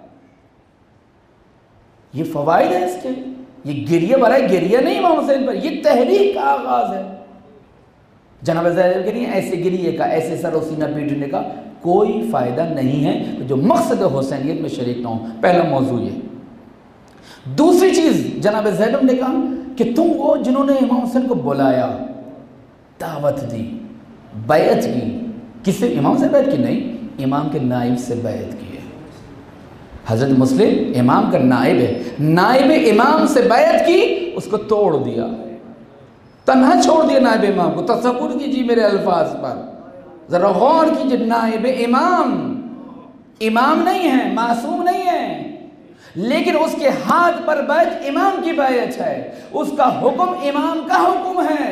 ये फ़वाइद है इसके। ये गिरिया भरा है, गिरिया नहीं इमाम हुसैन पर, ये तहरीक का आगाज़ है। जनाब ज़ैनब कह रही हैं ऐसे गिरिए का, ऐसे सर और सीना पीटने का कोई फ़ायदा नहीं है कि जो मकसद हुसैनियत में शरीक ना हो। पहला मौजू ये। दूसरी चीज़ जनाब ज़ैनब ने कहा कि तुम वो जिन्होंने इमाम हुसैन को बुलाया, दावत दी, बैत की, किससे? इमाम से बैत की नहीं, इमाम के नाइब से बैत की है। हज़रत मुस्लिम इमाम का नाइब है, नाइब इमाम से बैत की, उसको तोड़ दिया, तन्हा छोड़ दिया नाइब इमाम को। तसव्वुर कीजिए मेरे अल्फाज पर, ज़रा गौर कीजिए। नाइब इमाम इमाम नहीं है, मासूम नहीं है, लेकिन उसके हाथ पर बैत इमाम की बैत है, उसका हुक्म इमाम का हुक्म है,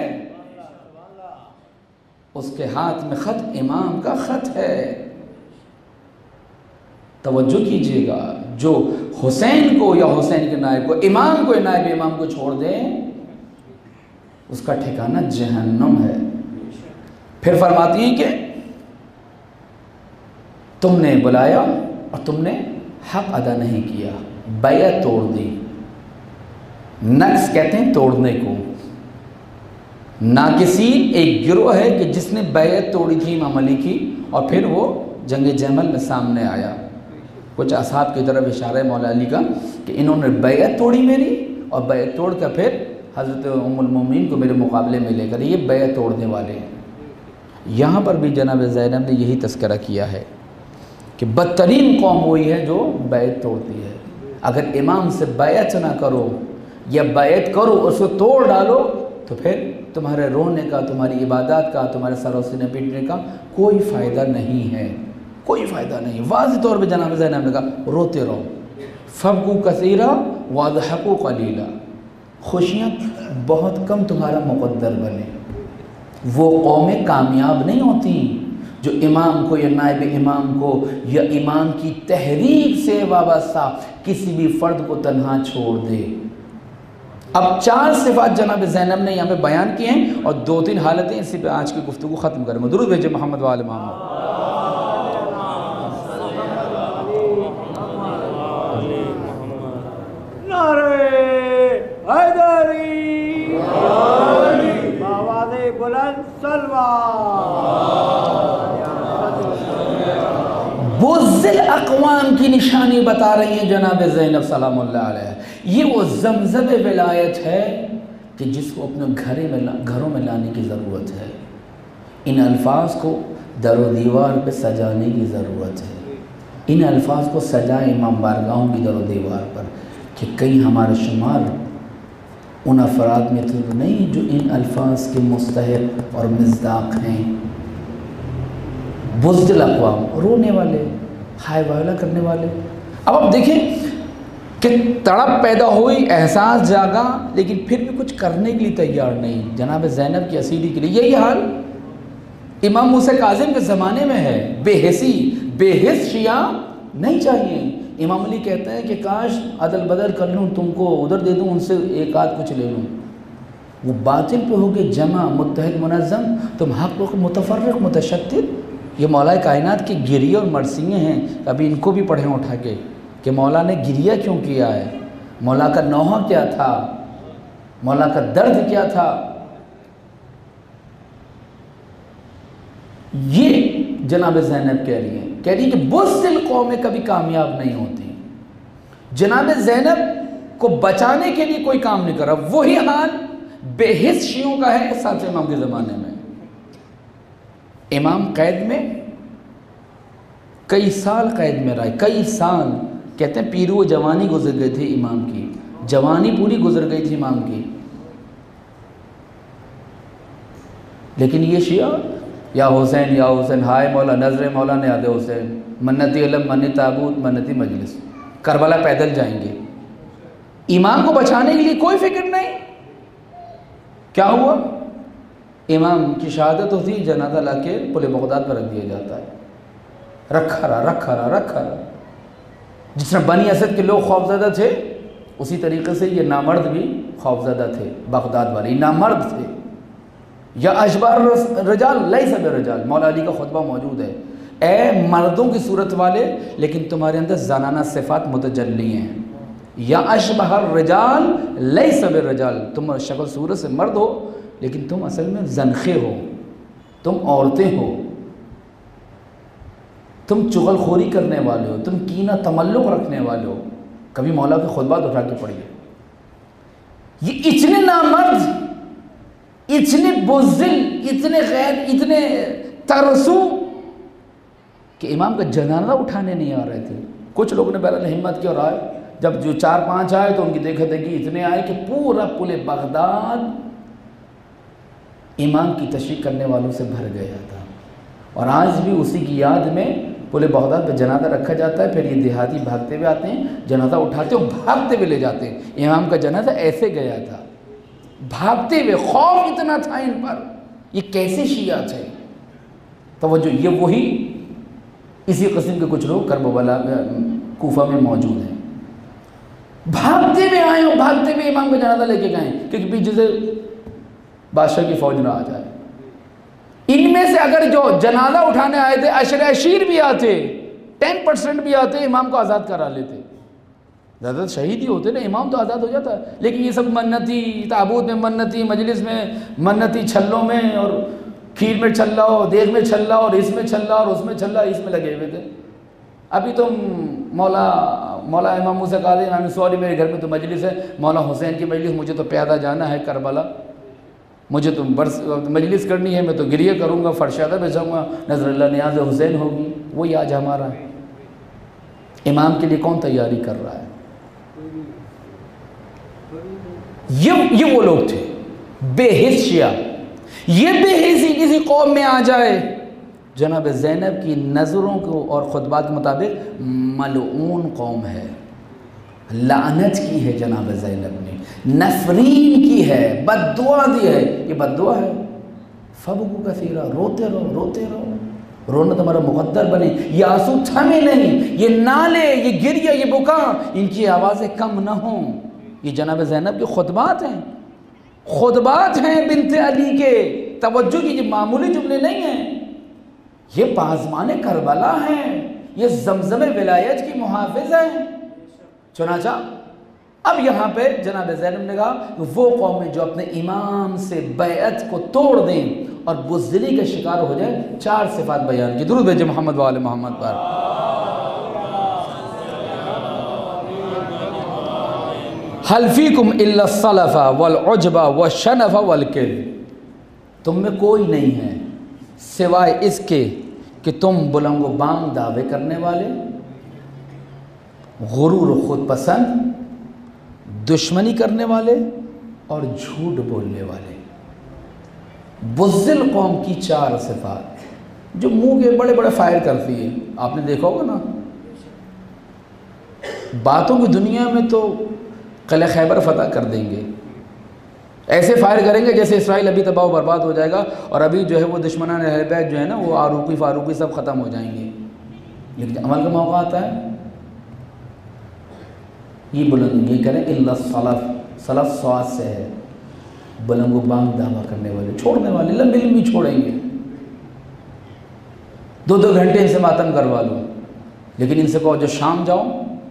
उसके हाथ में खत इमाम का खत है। तवज्जो कीजिएगा, जो हुसैन को या हुसैन के नायब को, इमाम को या नायब इमाम को छोड़ दे, उसका ठिकाना जहन्नम है। फिर फरमाती हैं कि तुमने बुलाया और तुमने हक अदा नहीं किया, बैत तोड़ दी। नक्स कहते हैं तोड़ने को। नाकिसीन एक गिरोह है कि जिसने बैत तोड़ी थी इमाम अली की, और फिर वो जंग जमल में सामने आया। कुछ असहाब की तरफ इशारा है मौला अली का कि इन्होंने बैत तोड़ी मेरी, और बैत तोड़ कर फिर हज़रत उम्मुल मोमिनीन को मेरे मुकाबले में लेकर, ये बैत तोड़ने वाले हैं। यहाँ पर भी जनाब ज़ैनब ने यही तस्करा किया है कि बदतरीन कौम वही है जो बैत तोड़ती है। अगर इमाम से बैत ना करो या बैत करो उसको तोड़ डालो, तो फिर तुम्हारे रोने का, तुम्हारी इबादत का, तुम्हारे सरों से पीटने का कोई फ़ायदा नहीं है, कोई फ़ायदा नहीं। वाज़ेह तौर पे जनाब ज़ैनब ने कहा रोते रहो, फ़बकू कसीरा वज़हकू क़लीला, खुशियाँ बहुत कम तुम्हारा मुक़द्दर बने। वो कौमें कामयाब नहीं होती जो इमाम को या नायब इमाम को या इमाम की तहरीक से वाबस्ता किसी भी फ़र्द को तन्हा छोड़ दे। अब 4 सिफ़ात जनाब ज़ैनब ने यहाँ पे बयान किए हैं और 2-3 हालतें, इसी पे आज की गुफ्तगू ख़त्म करेंगे। दुरूद भेजे मोहम्मद व आले मोहम्मद। बुज़्दिल अक़वाम की निशानी बता रही हैं जनाब ज़ैनब सलामुल्लाह अलैहा। ये वो ज़मज़म विलायत है कि जिसको अपने घरों में लाने की ज़रूरत है। इन अल्फाज को दरो दीवार पे सजाने की ज़रूरत है। इन अल्फाज को सजाएं इमाम बारगाहों की दरो दीवार पर कि कहीं हमारे शुमार उन अफराद में तो नहीं जो इन अल्फाज के मुस्तहिक़ और मिज़दाक़ हैं। बुज़्दिल अक़वाम, रोने वाले, हाय वाला करने वाले। अब आप देखें कि तड़प पैदा हुई, एहसास जागा, लेकिन फिर भी कुछ करने के लिए तैयार नहीं। जनाब ज़ैनब की असीरी के लिए यही हाल इमाम मूसा काज़िम के ज़माने में है। बेहिसी, बेहिस शिया नहीं चाहिए। इमाम अली कहते हैं कि काश अदल बदल कर लूँ, तुमको उधर दे दूँ, उनसे एक आध कुछ ले लूँ। वो बातिल पे हो गए जमा, मुत्तहिद, मुनज़्ज़म, तुम हक़ को मुतफ़र्रिक़, मुतशद्दिद। ये मौला कायनात की गिरिया और मरसियाँ हैं, कभी इनको भी पढ़ें उठा के कि मौला ने गिरिया क्यों किया है, मौला का नौहा क्या था, मौला का दर्द क्या था। ये जनाब ज़ैनब कह रही है कि बुज़्दिल कौमें कभी कामयाब नहीं होती। जनाब ज़ैनब को बचाने के लिए कोई काम नहीं करा। वही हाल बेहिस शियों का है साथ इमाम के ज़माने में। इमाम कैद में, कई साल कैद में रहे, कई साल। कहते हैं पीरू जवानी गुजर गई थी इमाम की, जवानी पूरी गुजर गई थी इमाम की। लेकिन ये शिया या हुसैन, हाय मौला नजर मौला ने आदे हुसैन, मन्नती अलम, मन्नी ताबूत, मन्नती मजलिस, करबला पैदल जाएंगे। इमाम को बचाने के लिए कोई फिक्र नहीं। क्या हुआ? इमाम की शहादत होती, जनाजा लाके पुल बगदाद पर रख दिया जाता है। रखा रहा। जिस तरह बनी असद के लोग खौफज़दा थे, उसी तरीके से ये नामर्द भी खौफज़दा थे। बगदाद वाले नामर्द थे। या अशबार रजाल लैसा बिरजाल, मौला अली का खुतबा मौजूद है। ए मर्दों की सूरत वाले, लेकिन तुम्हारे अंदर ज़नाना सिफ़ात मुतजल्ली हैं। या अशबार रजाल लैसा बिरजाल, तुम शक्ल सूरत से मर्द हो लेकिन तुम असल में ज़नखे हो, तुम औरतें हो। तुम चुगलखोरी करने वाले हो, तुम कीना तमल्लुक रखने वाले हो। कभी मौला के खुतबात उठा के पढ़िए। ये इतने नामर्द, इतने बुज़िल, इतने गैर, इतने तरसू कि इमाम का जनाजा उठाने नहीं आ रहे थे। कुछ लोगों ने बहरहाल हिम्मत की और आए। जब जो 4-5 आए तो उनकी देखा देखी इतने आए कि पूरा पुल बगदाद इमाम की तशरीह करने वालों से भर गया था। और आज भी उसी की याद में पुल बगदाद पे जनाजा रखा जाता है। फिर ये देहाती भागते हुए आते हैं, जनाजा उठाते और भागते हुए ले जाते हैं। इमाम का जनाजा ऐसे गया था, भागते हुए। खौफ इतना था इन पर, ये कैसे शिया थे। तवज्जो, ये वही इसी किस्म के कुछ लोग करबला में, कूफा में मौजूद हैं। भागते हुए आए और भागते हुए इमाम का जनाजा लेके गए, क्योंकि पीछे से बादशाह की फौज ना आ जाए। इनमें से अगर जो जनाजा उठाने आए थे अशर भी आते, 10% भी आते, इमाम को आज़ाद करा लेते। ज़्यादा शहीद ही होते ना, इमाम तो आज़ाद हो जाता। लेकिन ये सब मन्नती, ताबूत में मन्नती, मजलिस में मन्नती, छल्लों में और खीर में छल्ला हो, देग में छल्ला और इसमें छल्ला और उसमें छल्ला, इसमें लगे हुए थे। अभी तो मौला इमाम मूसा काज़ी इमाम, सॉरी मेरे घर में तो मजलिस है, मौला हुसैन की मजलिस, मुझे तो प्यादा जाना है करबला, मुझे तो बरस मजलिस करनी है, मैं तो गिरिया करूँगा, फरशादा बेचाऊँगा, नजरुल्लाह नियाज़ हुसैन होगी। वही आज हमारा है। इमाम के लिए कौन तैयारी कर रहा है? ये वो लोग थे बेहिस शिया। ये बेहिसी किसी कौम में आ जाए, जनाब ज़ैनब की नज़रों को और खुतबात के मुताबिक मलऊन कौम है। लानत की है जनाब ज़ैनब ने, नफरीन की है, बद्दुआ दी है। ये बद्दुआ है। फबकू कसीरा, रोते रहो, रोते रहो, रोना तुम्हारा मुकद्दर बने। ये आंसू थमे नहीं, ये नाले, ये गिरिया, ये बुका, इनकी आवाज़ें कम न हों। ये जनाब ज़ैनब के खुतबात हैं, खुतबात हैं बिन्ते अली के। तवज्जो कीजिए, मामूली जुमले नहीं हैं। ये पाज़माने करबला हैं, ये ज़मज़म विलायत की मुहाफ़िज़ हैं। चुनाचा अब यहाँ पे जनाब ज़ैनब ने कहा वो कौमें जो अपने इमाम से बैअत को तोड़ दें और बुज़दिली के शिकार हो जाए, 4 सिफ़ात बयान की। दुरूद भेजे मोहम्मद वाले मोहम्मद पर। हल्फीकुम इल्ला सलफ़ा वल उजबा व शनफ़ा वल किल। तुम में कोई नहीं है सिवाय इसके कि तुम बुलंद बांग दावे करने वाले, गुरूर खुद पसंद, दुश्मनी करने वाले और झूठ बोलने वाले। बुज़्दिल कौम की 4 सिफात जो मुंह के बड़े बड़े फायर करती है। आपने देखा होगा ना, बातों की दुनिया में तो किला खैबर फतह कर देंगे, ऐसे फायर करेंगे जैसे इसराइल अभी तबाह बर्बाद हो जाएगा और अभी जो है वो दुश्मनान अहल बैत जो है ना, वो आरूकी फारूकी सब ख़त्म हो जाएंगे। लेकिन अमल का मौका आता है, ये बुलंद ये करें इल्ला सलफ़, सलफ़ स्वाद से है, बुलंद बांग दावा करने वाले, छोड़ने वाले लंबी लंबी छोड़ेंगे, 2-2 घंटे इनसे मातम करवा लो। लेकिन इनसे कहो जो शाम जाओ।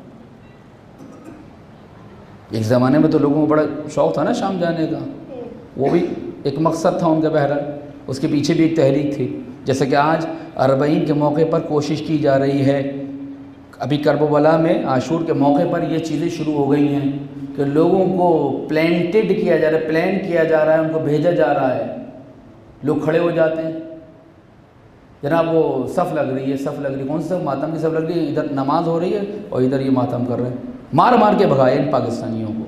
एक ज़माने में तो लोगों को बड़ा शौक़ था ना शाम जाने का, वो भी एक मकसद था उनका, बहरहाल उसके पीछे भी एक तहरीक थी। जैसे कि आज अरबईन के मौके पर कोशिश की जा रही है, अभी करबला में आशूर के मौके पर ये चीज़ें शुरू हो गई हैं कि लोगों को प्लांटेड किया जा रहा है, प्लान किया जा रहा है, उनको भेजा जा रहा है। लोग खड़े हो जाते हैं, जनाब वो सफ़ लग रही है, सफ़ लग रही है, कौन सा मातम की सफ़ लग रही है, इधर नमाज हो रही है और इधर ये मातम कर रहे हैं। मार मार के भगाए इन पाकिस्तानियों को,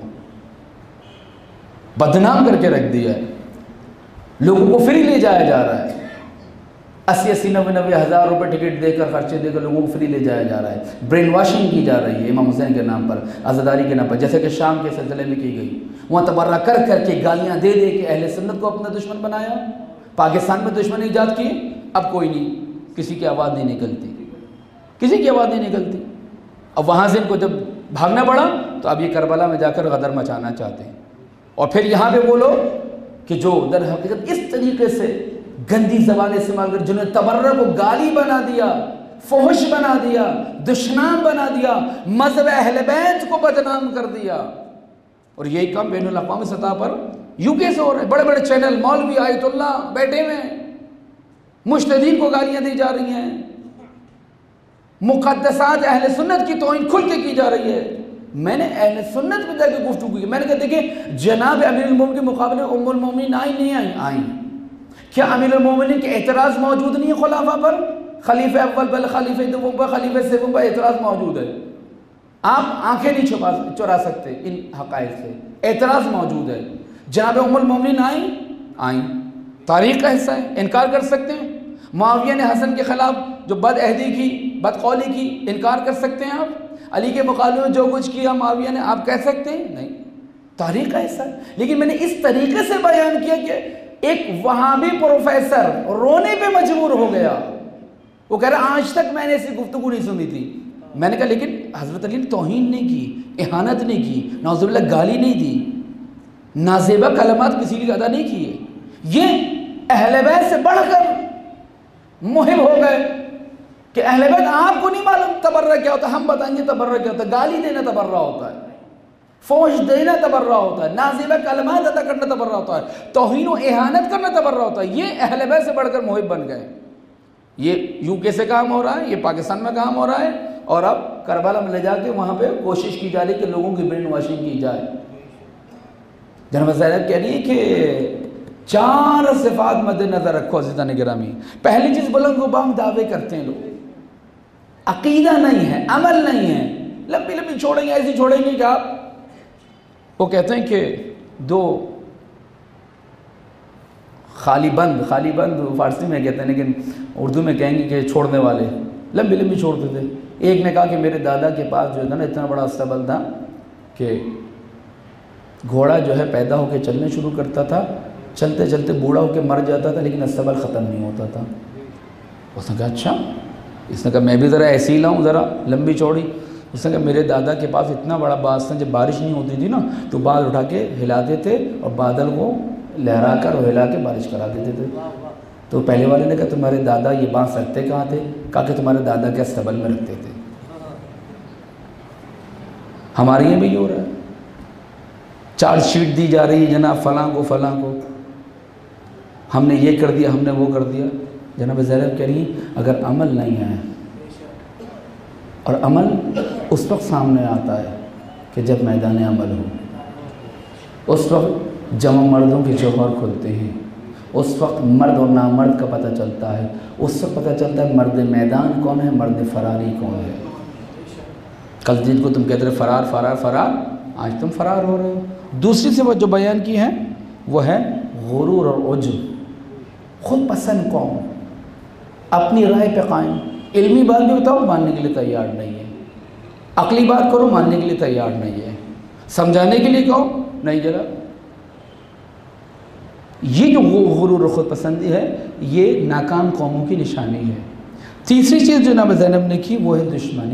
बदनाम करके रख दिया है, लोगों को फ्री ले जाया जा रहा है। 80-80, 90-90 हज़ार रुपये टिकट देकर, खर्चे देकर लोगों को फ्री ले जाया जा रहा है। ब्रेन वॉशिंग की जा रही है इमाम हुसैन के नाम पर, आज़ादारी के नाम पर, जैसे कि शाम के सिलसिले में की गई। वहाँ तबर्रा कर करके गालियाँ दे दे के अहले सुन्नत को अपना दुश्मन बनाया। पाकिस्तान में दुश्मन ईजाद किए, अब कोई नहीं, किसी की आवाज़ नहीं निकलती, किसी की आवाज़ नहीं निकलती। अब वहाँ से इनको जब भागना पड़ा तो अब ये करबला में जाकर गदर मचाना चाहते हैं। और फिर यहाँ पे वो लोग कि जो दर हकीकत इस तरीके से गंदी ज़बान इस्तेमाल कर, जिन्होंने तबर्रा को गाली बना दिया, फहुश बना दिया, दुश्मन बना दिया, मज़हब अहले बैत को बदनाम कर दिया। और यही काम बैनुल अक़वामी सतह पर यूके से हो रहा है। बड़े बड़े चैनल, मौलवी आयतुल्लाह बैठे हुए हैं, मुश्तदीन को गालियाँ दी जा रही हैं। मुक़द्दसात अहले सुन्नत की तौहीन खुल के की जा रही है। मैंने अहले सुन्नत पे जाकर गुफ्तगू की। मैंने कहा देखिए जनाब अमीरुल मोमिनीन के मुकाबले उम्मुल मोमिनीन आई नहीं आई? क्या अमीरुल मोमिनीन के एतराज़ मौजूद नहीं है खुलाफा पर? खलीफे अव्वल पर, खलीफे दोम पर, खलीफे सेवम पर एतराज़ मौजूद है। आप आंखें नहीं चुरा सकते इन हक़ाइक़ से, एतराज़ मौजूद है। जनाब उम्मुल मोमिनीन आई, तारीख़ का हिस्सा है, इनकार कर सकते हैं? मुआविया ने हसन के ख़िलाफ़ जो बदअहदी की, बदकौली की, इनकार कर सकते हैं आप? अली के मुकाबले में जो कुछ किया मुआविया ने, आप कह सकते हैं? नहीं, तारीख़ का हिस्सा है। लेकिन मैंने इस तरीके से बयान किया कि एक वहाबी प्रोफेसर रोने पे मजबूर हो गया। वो कह रहा आज तक मैंने ऐसी गुफ्तगू नहीं सुनी थी। मैंने कहा लेकिन हज़रत अली ने तौहीन नहीं की, इहानत नहीं की, नाउज़ुबिल्लाह गाली नहीं दी, नाज़ेबा कलमात किसी लिए अदा नहीं किए। ये अहले बैत से बढ़कर मुहिम हो गए कि अहले बैत आपको नहीं मालूम तबर्रा क्या होता है, हम बताएंगे तबर्रा क्या होता है। गाली देना तबर्रा होता है, फोश देना तबर्रा होता है, नाज़ेबा कलमात अदा करना तबर्रा होता है, तौहीन व इहानत करना तबर्रा होता है। ये अहले बैत से बढ़कर मुहिब बन गए। ये यूके से काम हो रहा है, ये पाकिस्तान में काम हो रहा है, और अब करबला में ले जाके वहाँ पे कोशिश की जा रही है कि लोगों की ब्रेन वॉशिंग की जाए। जनाब ज़ैनब कह रही है कि 4 सिफ़ात मद्देनज़र रखो अज़ीज़ान गिरामी। पहली चीज़ बुलंद गुबाम दावे करते हैं लोग, अक़ीदा नहीं है, अमल नहीं है, लंबी लंबी छोड़ेंगे, ऐसी छोड़ेंगे कि आप, वो कहते हैं कि 2 खाली बंद फ़ारसी में कहते हैं, लेकिन उर्दू में कहेंगे कि छोड़ने वाले लंबी लंबी छोड़ते थे। एक ने कहा कि मेरे दादा के पास जो था ना इतना बड़ा अस्तबल था कि घोड़ा जो है पैदा होकर चलने शुरू करता था, चलते चलते बूढ़ा होकर मर जाता था, लेकिन अस्तबल ख़त्म नहीं होता था। उसने कहा अच्छा, इसने कहा मैं भी ज़रा ऐसे ही लाऊँ, ज़रा लंबी चौड़ी। उसने कहा मेरे दादा के पास इतना बड़ा बाज़ था, जब बारिश नहीं होती थी ना तो बाज़ उठा के हिलाते थे और बादल को लहरा कर और हिला के बारिश करा देते थे। तो पहले वाले ने कहा तुम्हारे दादा ये बाँस रखते कहाँ थे? कहा कि तुम्हारे दादा के अस्तबल में रखते थे। हमारे यहाँ भी ये हो रहा है, चार्जशीट दी जा रही है जनाब फ़लाँ को, हमने ये कर दिया, हमने वो कर दिया। जनाब ज़ैनब कह रही अगर अमल नहीं है, और अमल उस वक्त सामने आता है कि जब मैदान अमल हो, उस वक्त जमा मर्दों के जौहर खुलते हैं, उस वक्त मर्द और नामर्द का पता चलता है, उस वक्त पता चलता है मर्द मैदान कौन है, मर्द फरारी कौन है। कल जिनको तुम कहते रहे फरार फरार फरार, आज तुम फरार हो रहे हो। दूसरी सिफ़त जो बयान की है वो है गुरूर और उज्ब, खुद पसंद कौम, अपनी राय पे कायम। इल्मी बात भी बताओ मानने के लिए तैयार नहीं है, अकली बात करो मानने के लिए तैयार नहीं है, समझाने के लिए कहो नहीं जरा। ये जो गुरूर और ख़ुद पसंदी है ये नाकाम कौमों की निशानी है। तीसरी चीज़ जो जनाब ज़ैनब ने की वो है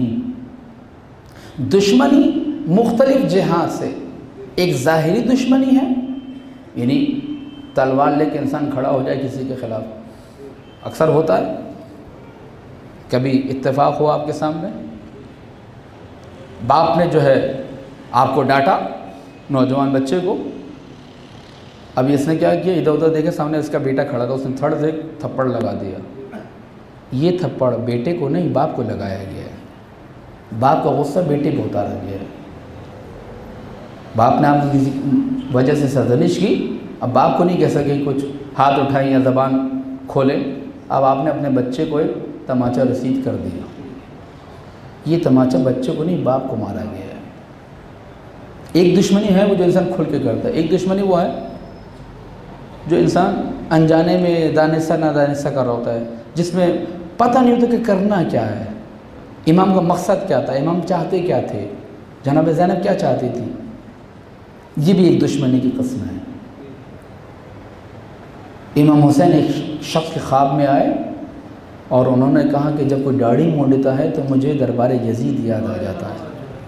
दुश्मनी मुख्तलिफ जिहाद से। एक ज़ाहिरी दुश्मनी है, यानी तलवार लेके इंसान खड़ा हो जाए किसी के ख़िलाफ़, अक्सर होता है। कभी इत्तेफाक हो आपके सामने, बाप ने जो है आपको डांटा, नौजवान बच्चे को, अब इसने क्या किया, इधर उधर देखे सामने इसका बेटा खड़ा था, उसने थड़ से थप्पड़ लगा दिया। ये थप्पड़ बेटे को नहीं बाप को लगाया गया है, बाप का गुस्सा बेटे पे उतारा गया है। बाप ने आपकी किसी वजह से सरजनिश की, अब बाप को नहीं कह सके कुछ हाथ उठाएं या ज़बान खोलें, अब आपने अपने बच्चे को एक तमाचा रसीद कर दिया। ये तमाचा बच्चे को नहीं बाप को मारा गया है। एक दुश्मनी है वो जो इंसान खुल के करता है, एक दुश्मनी वो है जो इंसान अनजाने में दानिशा नादानिशा कर रहा होता है, जिसमें पता नहीं होता कि करना क्या है, इमाम का मकसद क्या था, इमाम चाहते क्या थे, जनाब ज़ैनब क्या चाहती थी। ये भी एक दुश्मनी की किस्म है। इमाम हुसैन एक शख्स के ख्वाब में आए और उन्होंने कहा कि जब कोई दाढ़ी मोड़ता है तो मुझे दरबार यजीद याद आ जाता है।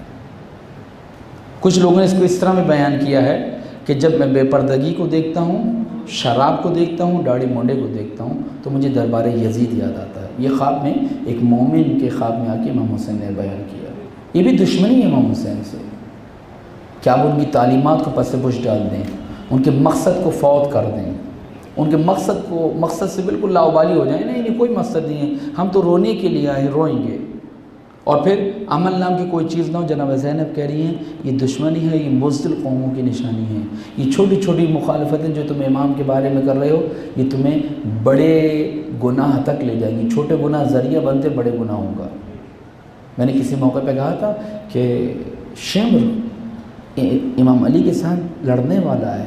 कुछ लोगों ने इसको इस तरह में बयान किया है कि जब मैं बेपर्दगी को देखता हूँ, शराब को देखता हूँ, दाढ़ी मोड़े को देखता हूँ तो मुझे दरबार यजीद याद आता है। ये ख्वाब में एक मोमिन के ख्वाब में आके इमाम हुसैन ने बयान किया। ये भी दुश्मनी है इमाम हुसैन से। क्या वो उनकी तालीमात को पस-ए-पुश डाल दें, उनके मकसद को फौत कर दें, उनके मकसद से बिल्कुल लाउबाली हो जाए, नहीं कोई मकसद नहीं है, हम तो रोने के लिए आए, रोएंगे। और फिर अमल नाम की कोई चीज़ ना हो। जनाब ज़ैनब कह रही हैं ये दुश्मनी है, ये मुज़दिल कौमों की निशानी है। ये छोटी छोटी मुखालफतें जो तुम इमाम के बारे में कर रहे हो ये तुम्हें बड़े गुनाह तक ले जाएंगी। छोटे गुनाह ज़रिया बनते बड़े गुनाहों का। मैंने किसी मौके पे कहा था कि शिम्र इमाम अली के साथ लड़ने वाला है।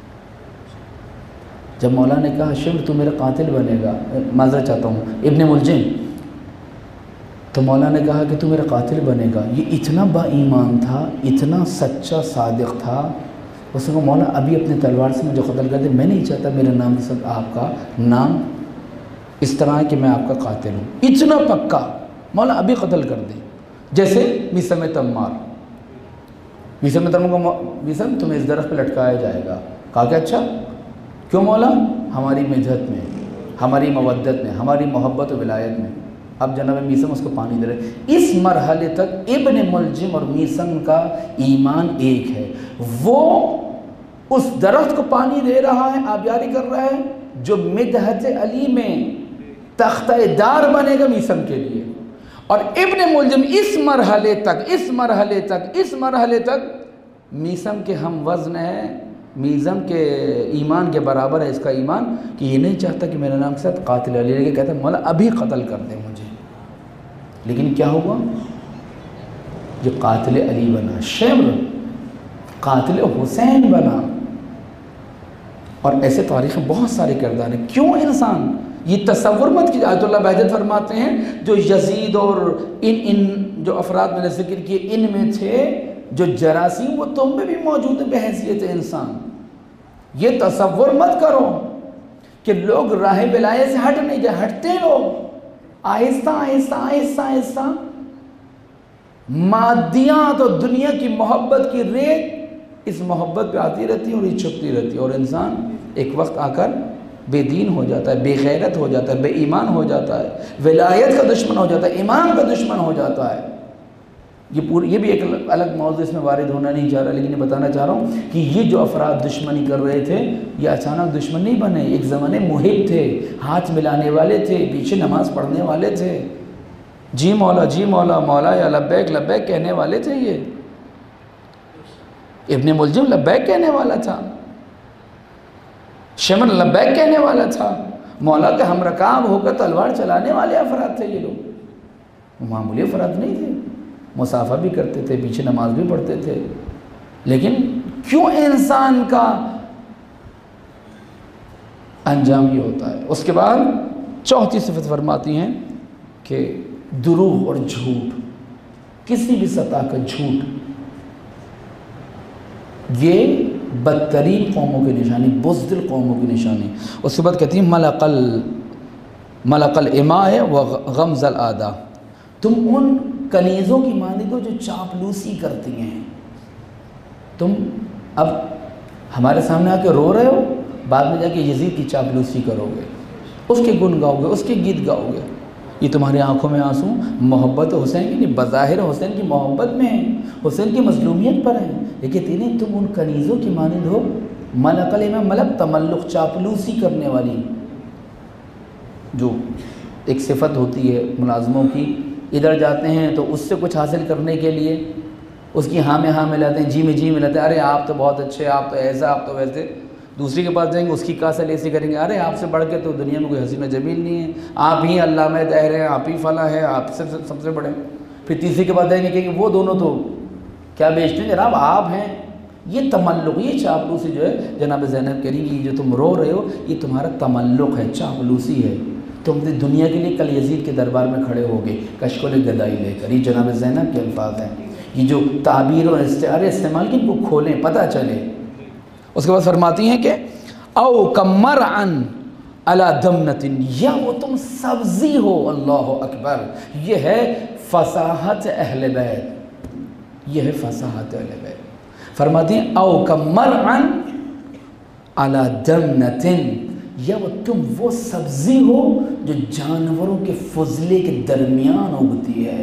जब मौला ने कहा शिम्र तू मेरा कातिल बनेगा, माजरा चाहता हूँ, इब्ने मुलजिम, तो मौला ने कहा कि तू मेरा कातिल बनेगा। ये इतना बाईमान था, इतना सच्चा सादिक था। उसने कहा मौला अभी अपनी तलवार से मुझे कत्ल कर दे, मैं नहीं चाहता मेरे नाम के साथ आपका नाम इस तरह है कि मैं आपका कातिल हूँ। इतना पक्का, मौला अभी कत्ल कर दे। जैसे मिसम तम्मार, मिसम तम्मार को मिसम तुम्हें इस दरख्त पर लटकाया जाएगा। कहा कि अच्छा क्यों मौला? हमारी मिजहत में, हमारी मवद्दत में, हमारी मोहब्बत और विलायत में। अब जनाब मीसम उसको पानी दे रहे। इस मरहले तक इब्ने मुलजिम और मीसम का ईमान एक है। वो उस दरख्त को पानी दे रहा है, आबियारी कर रहा है जो मिदहत अली में तख्तेदार बनेगा मीसम के लिए। और इब्ने मुलजिम इस मरहले तक मीसम के हम वज़न है, मीज़म के ईमान के बराबर है इसका ईमान कि ये नहीं चाहता कि मेरे नाम के साथ कातिल अली लगे। कहता है मौला अभी कत्ल कर दे मुझे। लेकिन क्या हुआ? जो कातिल अली बना, शिम्र कातिल हुसैन बना। और ऐसे तारीख़ में बहुत सारे किरदार हैं। क्यों इंसान ये तसव्वुर मत कीजिए। आयतुल्लाह बहजत फरमाते हैं जो यजीद और इन जो अफराद मैंने जिक्र किए इनमें थे जो जरासीम, वो तुम में भी मौजूद है बहैसियत इंसान। ये तसव्वुर मत करो कि लोग राह विलायत से हट नहीं जाए, हटते लोग आहिस्ता आहिस्ता आहिस्ता आहिस्ता मादियात और दुनिया की मोहब्बत की रेत इस मोहब्बत पे आती रहती है और ये छुपती रहती है। और इंसान एक वक्त आकर बेदीन हो जाता है, बेगैरत हो जाता है, बेईमान हो जाता है, विलायत का दुश्मन हो जाता है, ईमान का दुश्मन हो जाता है। ये भी एक अलग मौजूद इसमें वारिद होना नहीं चाह रहा, लेकिन ये बताना चाह रहा हूँ कि ये जो अफराद दुश्मनी कर रहे थे ये अचानक दुश्मन नहीं बने। एक ज़माने मुहिब थे, हाथ मिलाने वाले थे, पीछे नमाज़ पढ़ने वाले थे, जी मौला मौला या लब्बैक लब्बैक कहने वाले थे। ये इब्ने मुलजिम लब्बैक कहने वाला था, शिम्र लब्बैक कहने वाला था, मौला के हमरकाब होकर तलवार चलाने वाले अफराद थे। ये लोग मामूली अफराद नहीं थे, मुसाफा भी करते थे, पीछे नमाज भी पढ़ते थे। लेकिन क्यों इंसान का अंजाम ये होता है? उसके बाद चौथी सिफत फरमाती हैं कि दुरूग और झूठ, किसी भी सतह का झूठ, ये बदतरीन कौमों की निशानी, बुज़दिल कौमों की निशानी। उसके बाद कहती हैं मलकल इमाए व गमज़ल आदा, तुम उन कनीज़ों की मानिद हो जो चापलूसी करती हैं। तुम अब हमारे सामने आके रो रहे हो, बाद में जाके यजीद की चापलूसी करोगे, उसके गुण गाओगे, उसके गीत गाओगे। ये तुम्हारी आंखों में आंसू मोहब्बत हुसैन की नहीं, बज़ाहिर हुसैन की मोहब्बत में है, हुसैन की मज़लूमियत पर है। लेकिन तीन तुम उन कनीज़ों की मानिद हो। मलकल इमा, मलक तमल्लुक, चापलूसी करने वाली जो एक सिफत होती है मुलाजमों की। इधर जाते हैं तो उससे कुछ हासिल करने के लिए उसकी हाँ में हाँ मिलाते हैं, जी में जी मिलाते हैं। अरे आप तो बहुत अच्छे, आप तो ऐसा, आप तो वैसे। दूसरी के पास जाएंगे, उसकी कासल ऐसी करेंगे, अरे आपसे बढ़ के तो दुनिया में कोई हसीना जमील नहीं है, आप ही अल्लाह में तहर हैं, आप ही फला है, आप सबसे बड़े। फिर तीसरी के पास जाएंगे कि वो दोनों तो क्या बेचते हैं जनाब, आप हैं। ये तमल्लुक, ये चापलूसी जो है, जनाब ज़ैनब कह रही जो तुम रो रहे हो ये तुम्हारा तमल्लुक है, चापलूसी है। तुम दुनिया के लिए कल यजीद के दरबार में खड़े होगे कशकोल गदाई लेकर। ये जनाब ज़ैनब के अल्फाज हैं। ये जो ताबीर और इस्तिआरे इस्तेमाल की, इनको खोलें, पता चले। उसके बाद फरमाती हैं कि औ कमर अन अला दमनतिन, या वो तुम सब्जी हो। अल्लाह अकबर, ये है फसाहत अहले बैत, ये है फसाहत अहले बैत। फरमाती हैं औ कमर अन अला दमनतिन, या वो तुम वो सब्जी हो जो जानवरों के फजले के दरमियान उगती है।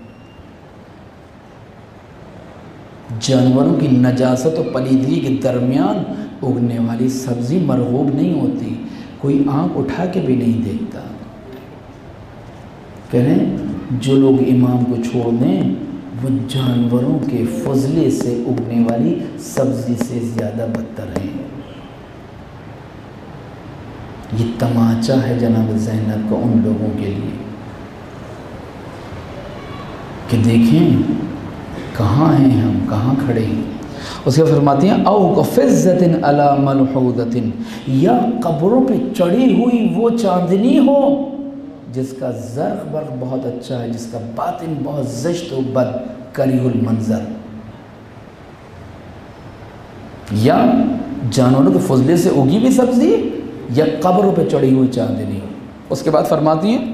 जानवरों की नजासत और पलीदगी के दरमियान उगने वाली सब्ज़ी मरगूब नहीं होती, कोई आँख उठा के भी नहीं देखता। कह रहे हैं जो लोग इमाम को छोड़ दें वो जानवरों के फजले से उगने वाली सब्जी से ज़्यादा बदतर हैं। ये तमाचा है जनाब ज़ैनब का उन लोगों के लिए कि देखें कहाँ हैं हम, कहाँ खड़े हैं। उसके फरमाती हैं औ कफ़िज़्ज़तिन अला मलहूदतिन, या कब्रों पे चढ़ी हुई वो चांदनी हो जिसका ज़र्क़ बर्क़ बहुत अच्छा है, जिसका बातिन बहुत ज़िश्त व बद करीहुल मंज़र, या जानवरों के फजले से उगी हुई सब्ज़ी या कब्रों पे चढ़ी हुई चांदनी हो। उसके बाद फरमाती हैं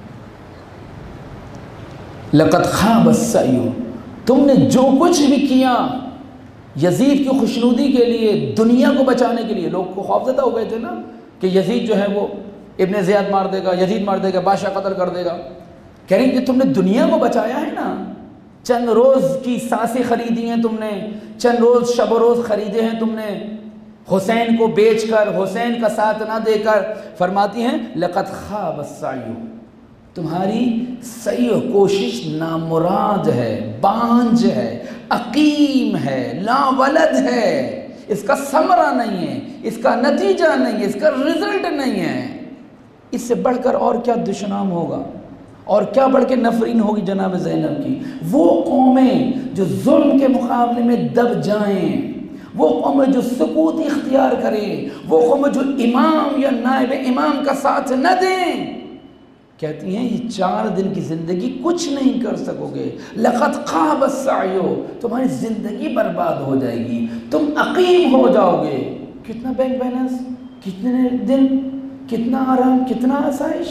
लक़द ख़ाब सय्यु, तुमने जो कुछ भी किया यजीद की खुशनुदी के लिए, दुनिया को बचाने के लिए। लोग को खौफज़दा हो गए थे ना कि यजीद जो है वो इब्ने ज़ियाद मार देगा, यजीद मार देगा, बादशाह कत्ल कर देगा। कह रही कि तुमने दुनिया को बचाया है ना, चंद रोज़ की सांसें खरीदी हैं तुमने, चंद रोज़ शब रोज़ खरीदे हैं तुमने, हुसैन को बेचकर, हुसैन का साथ ना देकर। फरमाती हैं लक़द ख़ाब सय्यु, तुम्हारी सही कोशिश नामुराद है, बांझ है, अकीम है, लावलद है, इसका समरा नहीं है, इसका नतीजा नहीं है, इसका रिजल्ट नहीं है। इससे बढ़कर और क्या दुश्मनाम होगा और क्या बढ़ के नफरीन होगी जनाब ज़ैनब की। वो कौमें जो जुल्म के मुकाबले में दब जाएं, वो कौमें जो सुकूत इख्तियार करें, वो कौमें जो इमाम या नायब इमाम का साथ न दें, कहती हैं ये 4 दिन की ज़िंदगी कुछ नहीं कर सकोगे। लक़द ख़ाब सय्यु, तुम्हारी ज़िंदगी बर्बाद हो जाएगी, तुम अकीम हो जाओगे। कितना बैंक बैलेंस, कितने दिन, कितना आराम, कितना आसाइश,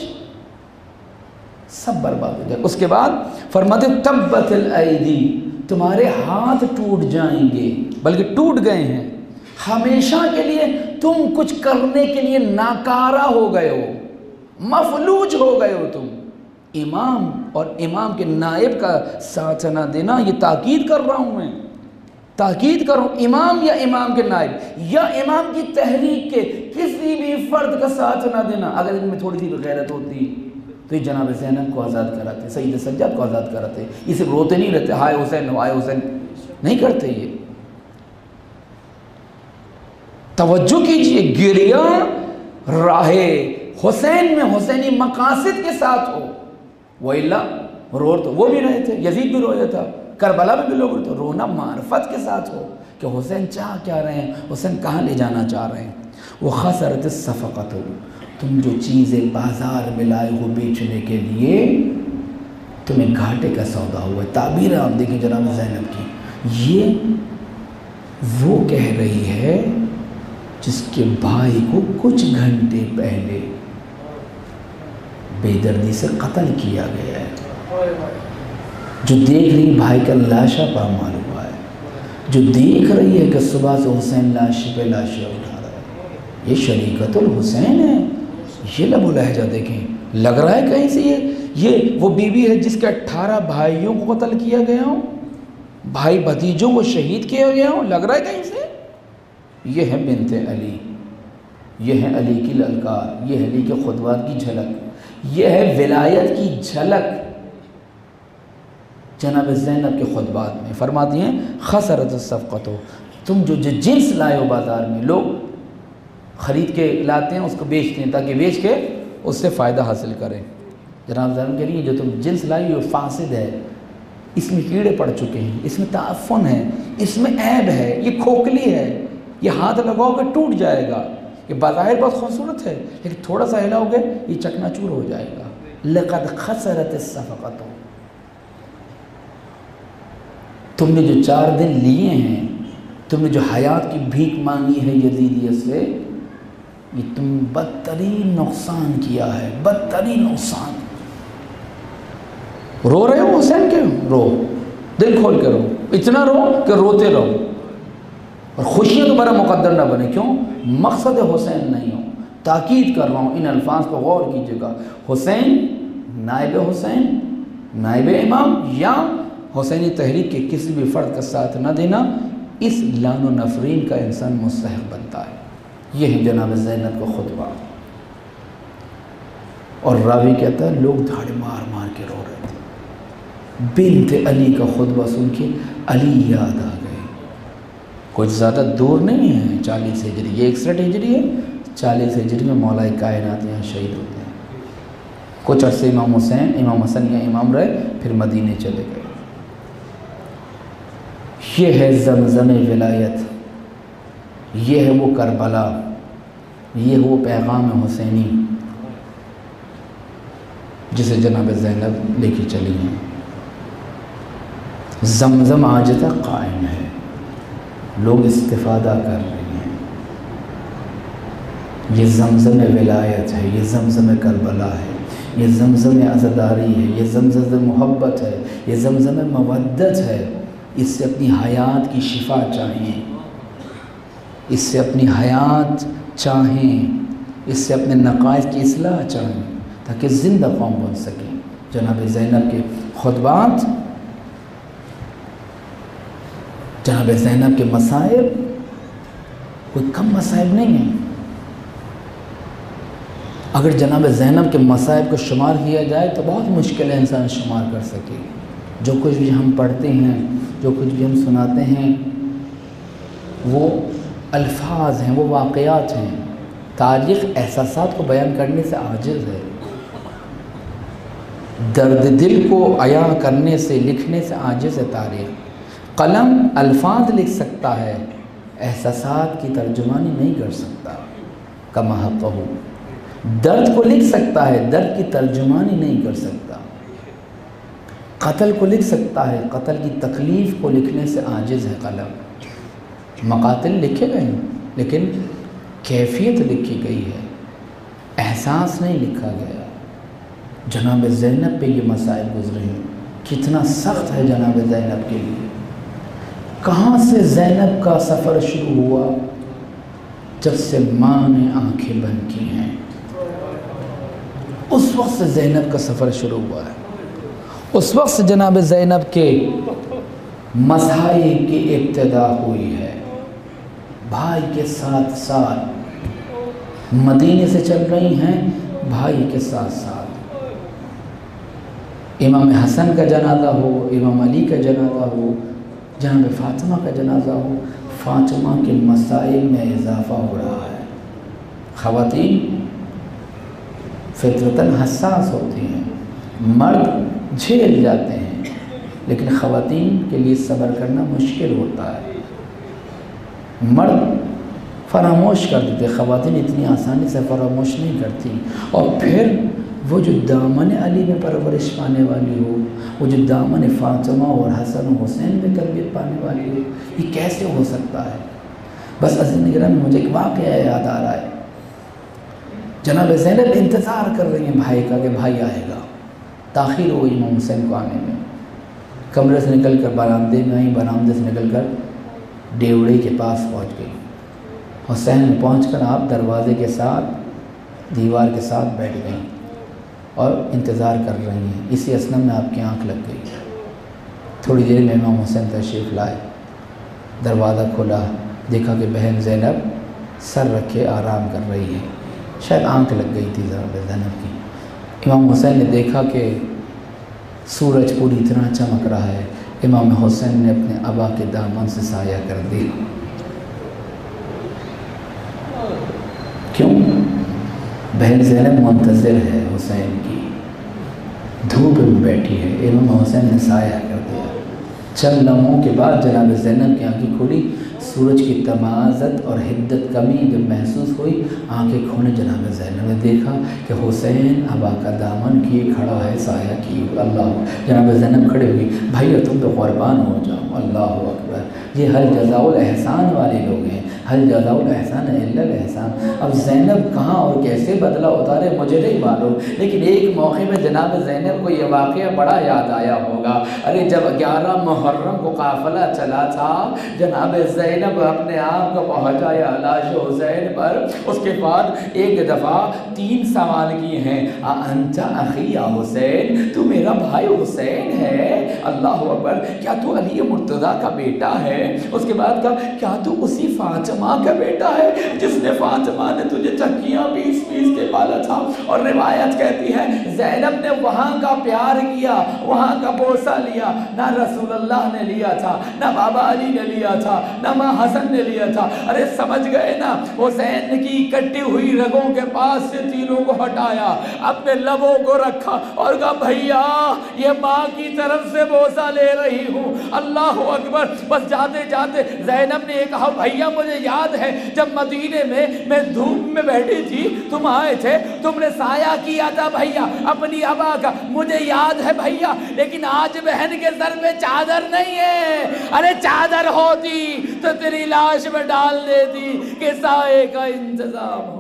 सब बर्बाद हो जाए। उसके बाद फरमाते तब्बतिल ऐदी, तुम्हारे हाथ टूट जाएंगे, बल्कि टूट गए हैं। हमेशा के लिए तुम कुछ करने के लिए नाकारा हो गए हो, मफलूज हो गए हो तुम। इमाम और इमाम के नायब का साथ ना देना, ये ताकीद कर रहा हूँ मैं, ताकीद करो। इमाम या इमाम के नायब या इमाम की तहरीक के किसी भी फ़र्द का साथ ना देना। अगर इनमें थोड़ी सी गैरत होती तो ये जनाब ज़ैनब को आज़ाद कराते, सईद सज्जाद को आज़ाद कराते। ये सिर्फ रोते नहीं रहते हाय हुसैन हाय हुसैन, नहीं करते ये। तवज्जो कीजिए, गिरिया राहे हुसैन में हुसैनी मकासिद के साथ हो, वही रो तो वो भी रहे थे, यजीद भी रोया था, करबला में भी लोग रोते। रोना मार्फत के साथ हो कि हुसैन चाह क्या रहे हैं, हुसैन कहाँ ले जाना चाह रहे हैं। वो खसरत सफ़क़त हो, तुम जो चीज़ें बाज़ार में लाए हो बेचने के लिए, तुम्हें घाटे का सौदा हुआ। ताबीर आप देखें जनाब ज़ैनब की, ये वो कह रही है जिसके भाई को कुछ घंटे पहले बेदर्दी से कत्ल किया गया है, जो देख रही भाई का लाशा पामाल हुआ है, जो देख रही है कि सुबह से हुसैन लाश पे लाशें उठा रहा है। ये शरीकतुल हुसैन है। ये लबो लहजा देखें, लग रहा है कहीं से ये वो बीवी है जिसके 18 भाइयों को कत्ल किया गया हो, भाई भतीजों को शहीद किया गया हो, लग रहा है कहीं से। ये है बिनते अली, ये है अली की ललकार, ये है अली के खुतबात की झलक, ये है विलायत की झलक। जनाब ज़ैनब के खुतबात में फरमाती हैं खसरत सफ़क़त, तुम जो जिन्स लाए हो बाज़ार में, लोग ख़रीद के लाते हैं, उसको बेचते हैं ताकि बेच के उससे फ़ायदा हासिल करें। जनाब ज़ैनब के लिए जो तुम जिन्स लाई हो फासिद है, इसमें कीड़े पड़ चुके हैं, इसमें ताफ़ुन है, इसमें ऐब है, ये खोखली है, ये हाथ लगाओगे टूट जाएगा। ये बाज़ाहिर बहुत खूबसूरत है लेकिन थोड़ा सा हिलाओगे ये चकनाचूर हो जाएगा। लक़द खसरत सफ़क़त, तुमने जो 4 दिन लिए हैं, तुमने जो हयात की भीख मांगी है यजीदियत से, ये तुम बदतरीन नुकसान किया है, बदतरीन नुकसान। रो रहे हो हुसैन के, रो, दिल खोल के रो, इतना रो कि रोते रहो, और खुशियाँ तुम्हारा मुकद्दर ना बने। क्यों? मकसद हुसैन नहीं हो। ताकीद कर रहा हूँ, इन अल्फाज पर गौर कीजिएगा। हुसैन, नायब हुसैन, नायब इमाम या हुसैनी तहरीक के किसी भी फ़र्द का साथ न देना, इस लानो नफरीन का इंसान मुस्तहिक़ बनता है। ये है जनाब ज़ैनब का खुतबा। और रावी कहता है लोग धाड़े मार मार के रो रहे थे। बिन्त अली का खुतबा सुन के अली याद आ गए। कुछ ज़्यादा दूर नहीं है, 40 हिजरी, ये 61 हिजरी है, 40 हिजरी में मौलाए कायनात यहाँ शहीद होते हैं। कुछ अरसे इमाम हसन यहाँ इमाम रहे, फिर मदीने चले गए। ये है ज़मज़म विलायत, ये है वो करबला, ये है वो पैगाम हुसैनी जिसे जनाब ज़ैनब लेके चली हैं। ज़मज़म आज तक कायम है, लोग इस्तिफ़ादा कर रहे हैं। ये ज़मज़म विलायत है, ये ज़मज़म करबला है, ये ज़मज़म अज़ादारी है, ये ज़मज़म मोहब्बत है, ये ज़मज़म मवद्दत है। इससे अपनी हयात की शिफा चाहें, इससे अपनी हयात चाहें, इससे अपने नक़ाइस की इस्लाह चाहें ताकि ज़िंदा कौम बन सकें। जनाब ज़ैनब के खुतबात, जनाब ज़ैनब के मसाइब कोई कम मसाइब नहीं हैं। अगर जनाब ज़ैनब के मसाइब को शुमार किया जाए तो बहुत मुश्किल है इंसान शुमार कर सके। जो कुछ भी हम पढ़ते हैं, जो कुछ भी हम सुनाते हैं, वो अल्फाज हैं, वो वाक़यात हैं। तारीख़ एहसासात को बयान करने से आजिज़ है, दर्द दिल को अयां करने से, लिखने से आजिज़ है तारीख़। कलम अल्फाज लिख सकता है, एहसासात की तर्जुमानी नहीं कर सकता। कमा कहूँ दर्द को लिख सकता है, दर्द की तर्जुमानी नहीं कर सकता। कत्ल को लिख सकता है, कत्ल की तकलीफ़ को लिखने से आजिज़ है कलम। मकातिल लिखे गए लेकिन कैफियत लिखी गई है, एहसास नहीं लिखा गया। जनाब ज़ैनब पे ये मसाइल गुज़रे हैं, कितना सख्त है जनाब ज़ैनब के लिए। कहाँ से ज़ैनब का सफ़र शुरू हुआ? जब से माँ ने आँखें बंद की हैं, उस वक्त से ज़ैनब का सफ़र शुरू हुआ है। उस वक्त से जनाब ज़ैनब के मसाइब की इब्तिदा हुई है। भाई के साथ साथ मदीने से चल रही हैं, भाई के साथ साथ इमाम हसन का जनाजा हो, इमाम अली का जनाजा हो, जनाब फ़ातिमा का जनाजा हो, फ़ातिमा के मसाइब में इजाफ़ा हो रहा है। ख़वातीन फितरतन हसास होती हैं, मर्द झेल जाते हैं, लेकिन ख़वातीन के लिए सब्र करना मुश्किल होता है। मर्द फरामोश कर देते, ख़वातीन इतनी आसानी से फरामोश नहीं करती। और फिर वो जो दामन अली में परवरिश पाने वाली हो, वो जो दामन फ़ातिमा और हसन हुसैन में तरबियत पाने वाली हो, ये कैसे हो सकता है? बस अज़ीज़ निगरान में मुझे एक वाक़या याद आ रहा है। जनाब ज़ैनब इंतज़ार कर रही हैं भाई का कि भाई आएगा। ताख़ीर हो गई इमाम हुसैन को आने में। कमरे से निकल कर बरामदे में आई, बरामदे से निकल कर डेवड़े के पास पहुंच गई। हुसैन में पहुंचकर आप दरवाज़े के साथ, दीवार के साथ बैठ गई और इंतज़ार कर रही हैं। इसी असनम में आपकी आँख लग गई। थोड़ी देर में इमाम हुसैन तशरीफ़ लाए, दरवाज़ा खोला, देखा कि बहन ज़ैनब सर रखे आराम कर रही है। शायद आँख लग गई थी ज़ैनब की। इमाम हुसैन ने देखा कि सूरज पूरी तरह चमक रहा है। इमाम हुसैन ने अपने अबा के दामन से साया कर दिया। क्यों? बहन ज़ैनब मुंतज़िर है हुसैन की, धूप में बैठी है। इमाम हुसैन ने साया कर दिया। चंद लम्हों के बाद जनाब ज़ैनब की आँखें खुली। सूरज की तमाज़त और हिद्दत कमी जब महसूस हुई, आंखें खोले जनाब ज़ैनब ने देखा कि हुसैन अबा का दामन किए खड़ा है, साया किए। अल्लाह, जनाब ज़ैनब खड़े हुई, भैया तुम तो क़ुरबान हो जाओ। अल्लाह अकबर। ये हल जज़ाउल एहसान वाले लोग हैं, हल जज़ाउल एहसान इल्लल एहसान। अब ज़ैनब कहाँ और कैसे बदला उतारे मुझे नहीं मालूम, लेकिन एक मौके में जनाब ज़ैनब को ये वाक़या बड़ा याद आया होगा। अरे जब 11 मुहर्रम को काफ़िला चला था, जनाब ज़ैनब अपने आप को पहुँचाया लाश हुसैन पर। उसके बाद एक दफ़ा 3 सवाल किए हैं, अंता अखी या हुसैन, तू मेरा भाई हुसैन है? अल्लाह अकबर। क्या तू अली मुर्तज़ा का बेटा है? उसके बाद कहा, क्या तू उसी फ़ातिमा असमा का बेटा है जिसने फातिमा ने तुझे चक्कियाँ पीस पीस के पाला था। और रिवायत कहती है ज़ैनब ने वहाँ का प्यार किया, वहाँ का बोसा लिया, ना रसूलुल्लाह ने लिया था, ना बाबा अली ने लिया था, ना माँ हसन ने लिया था। अरे समझ गए ना, हुसैन की कटी हुई रगों के पास से तीरों को हटाया, अपने लबों को रखा और कहा भैया ये माँ की तरफ से बोसा ले रही हूँ। अल्लाह अकबर। बस जाते जाते ज़ैनब ने कहा भैया मुझे याद है जब मदीने में मैं धूप में बैठी थी, तुम आए थे, तुमने साया किया था भैया अपनी अबा का, मुझे याद है भैया, लेकिन आज बहन के सर पे चादर नहीं है। अरे चादर होती तो तेरी लाश में डाल देती कि साए का इंतजाम हो।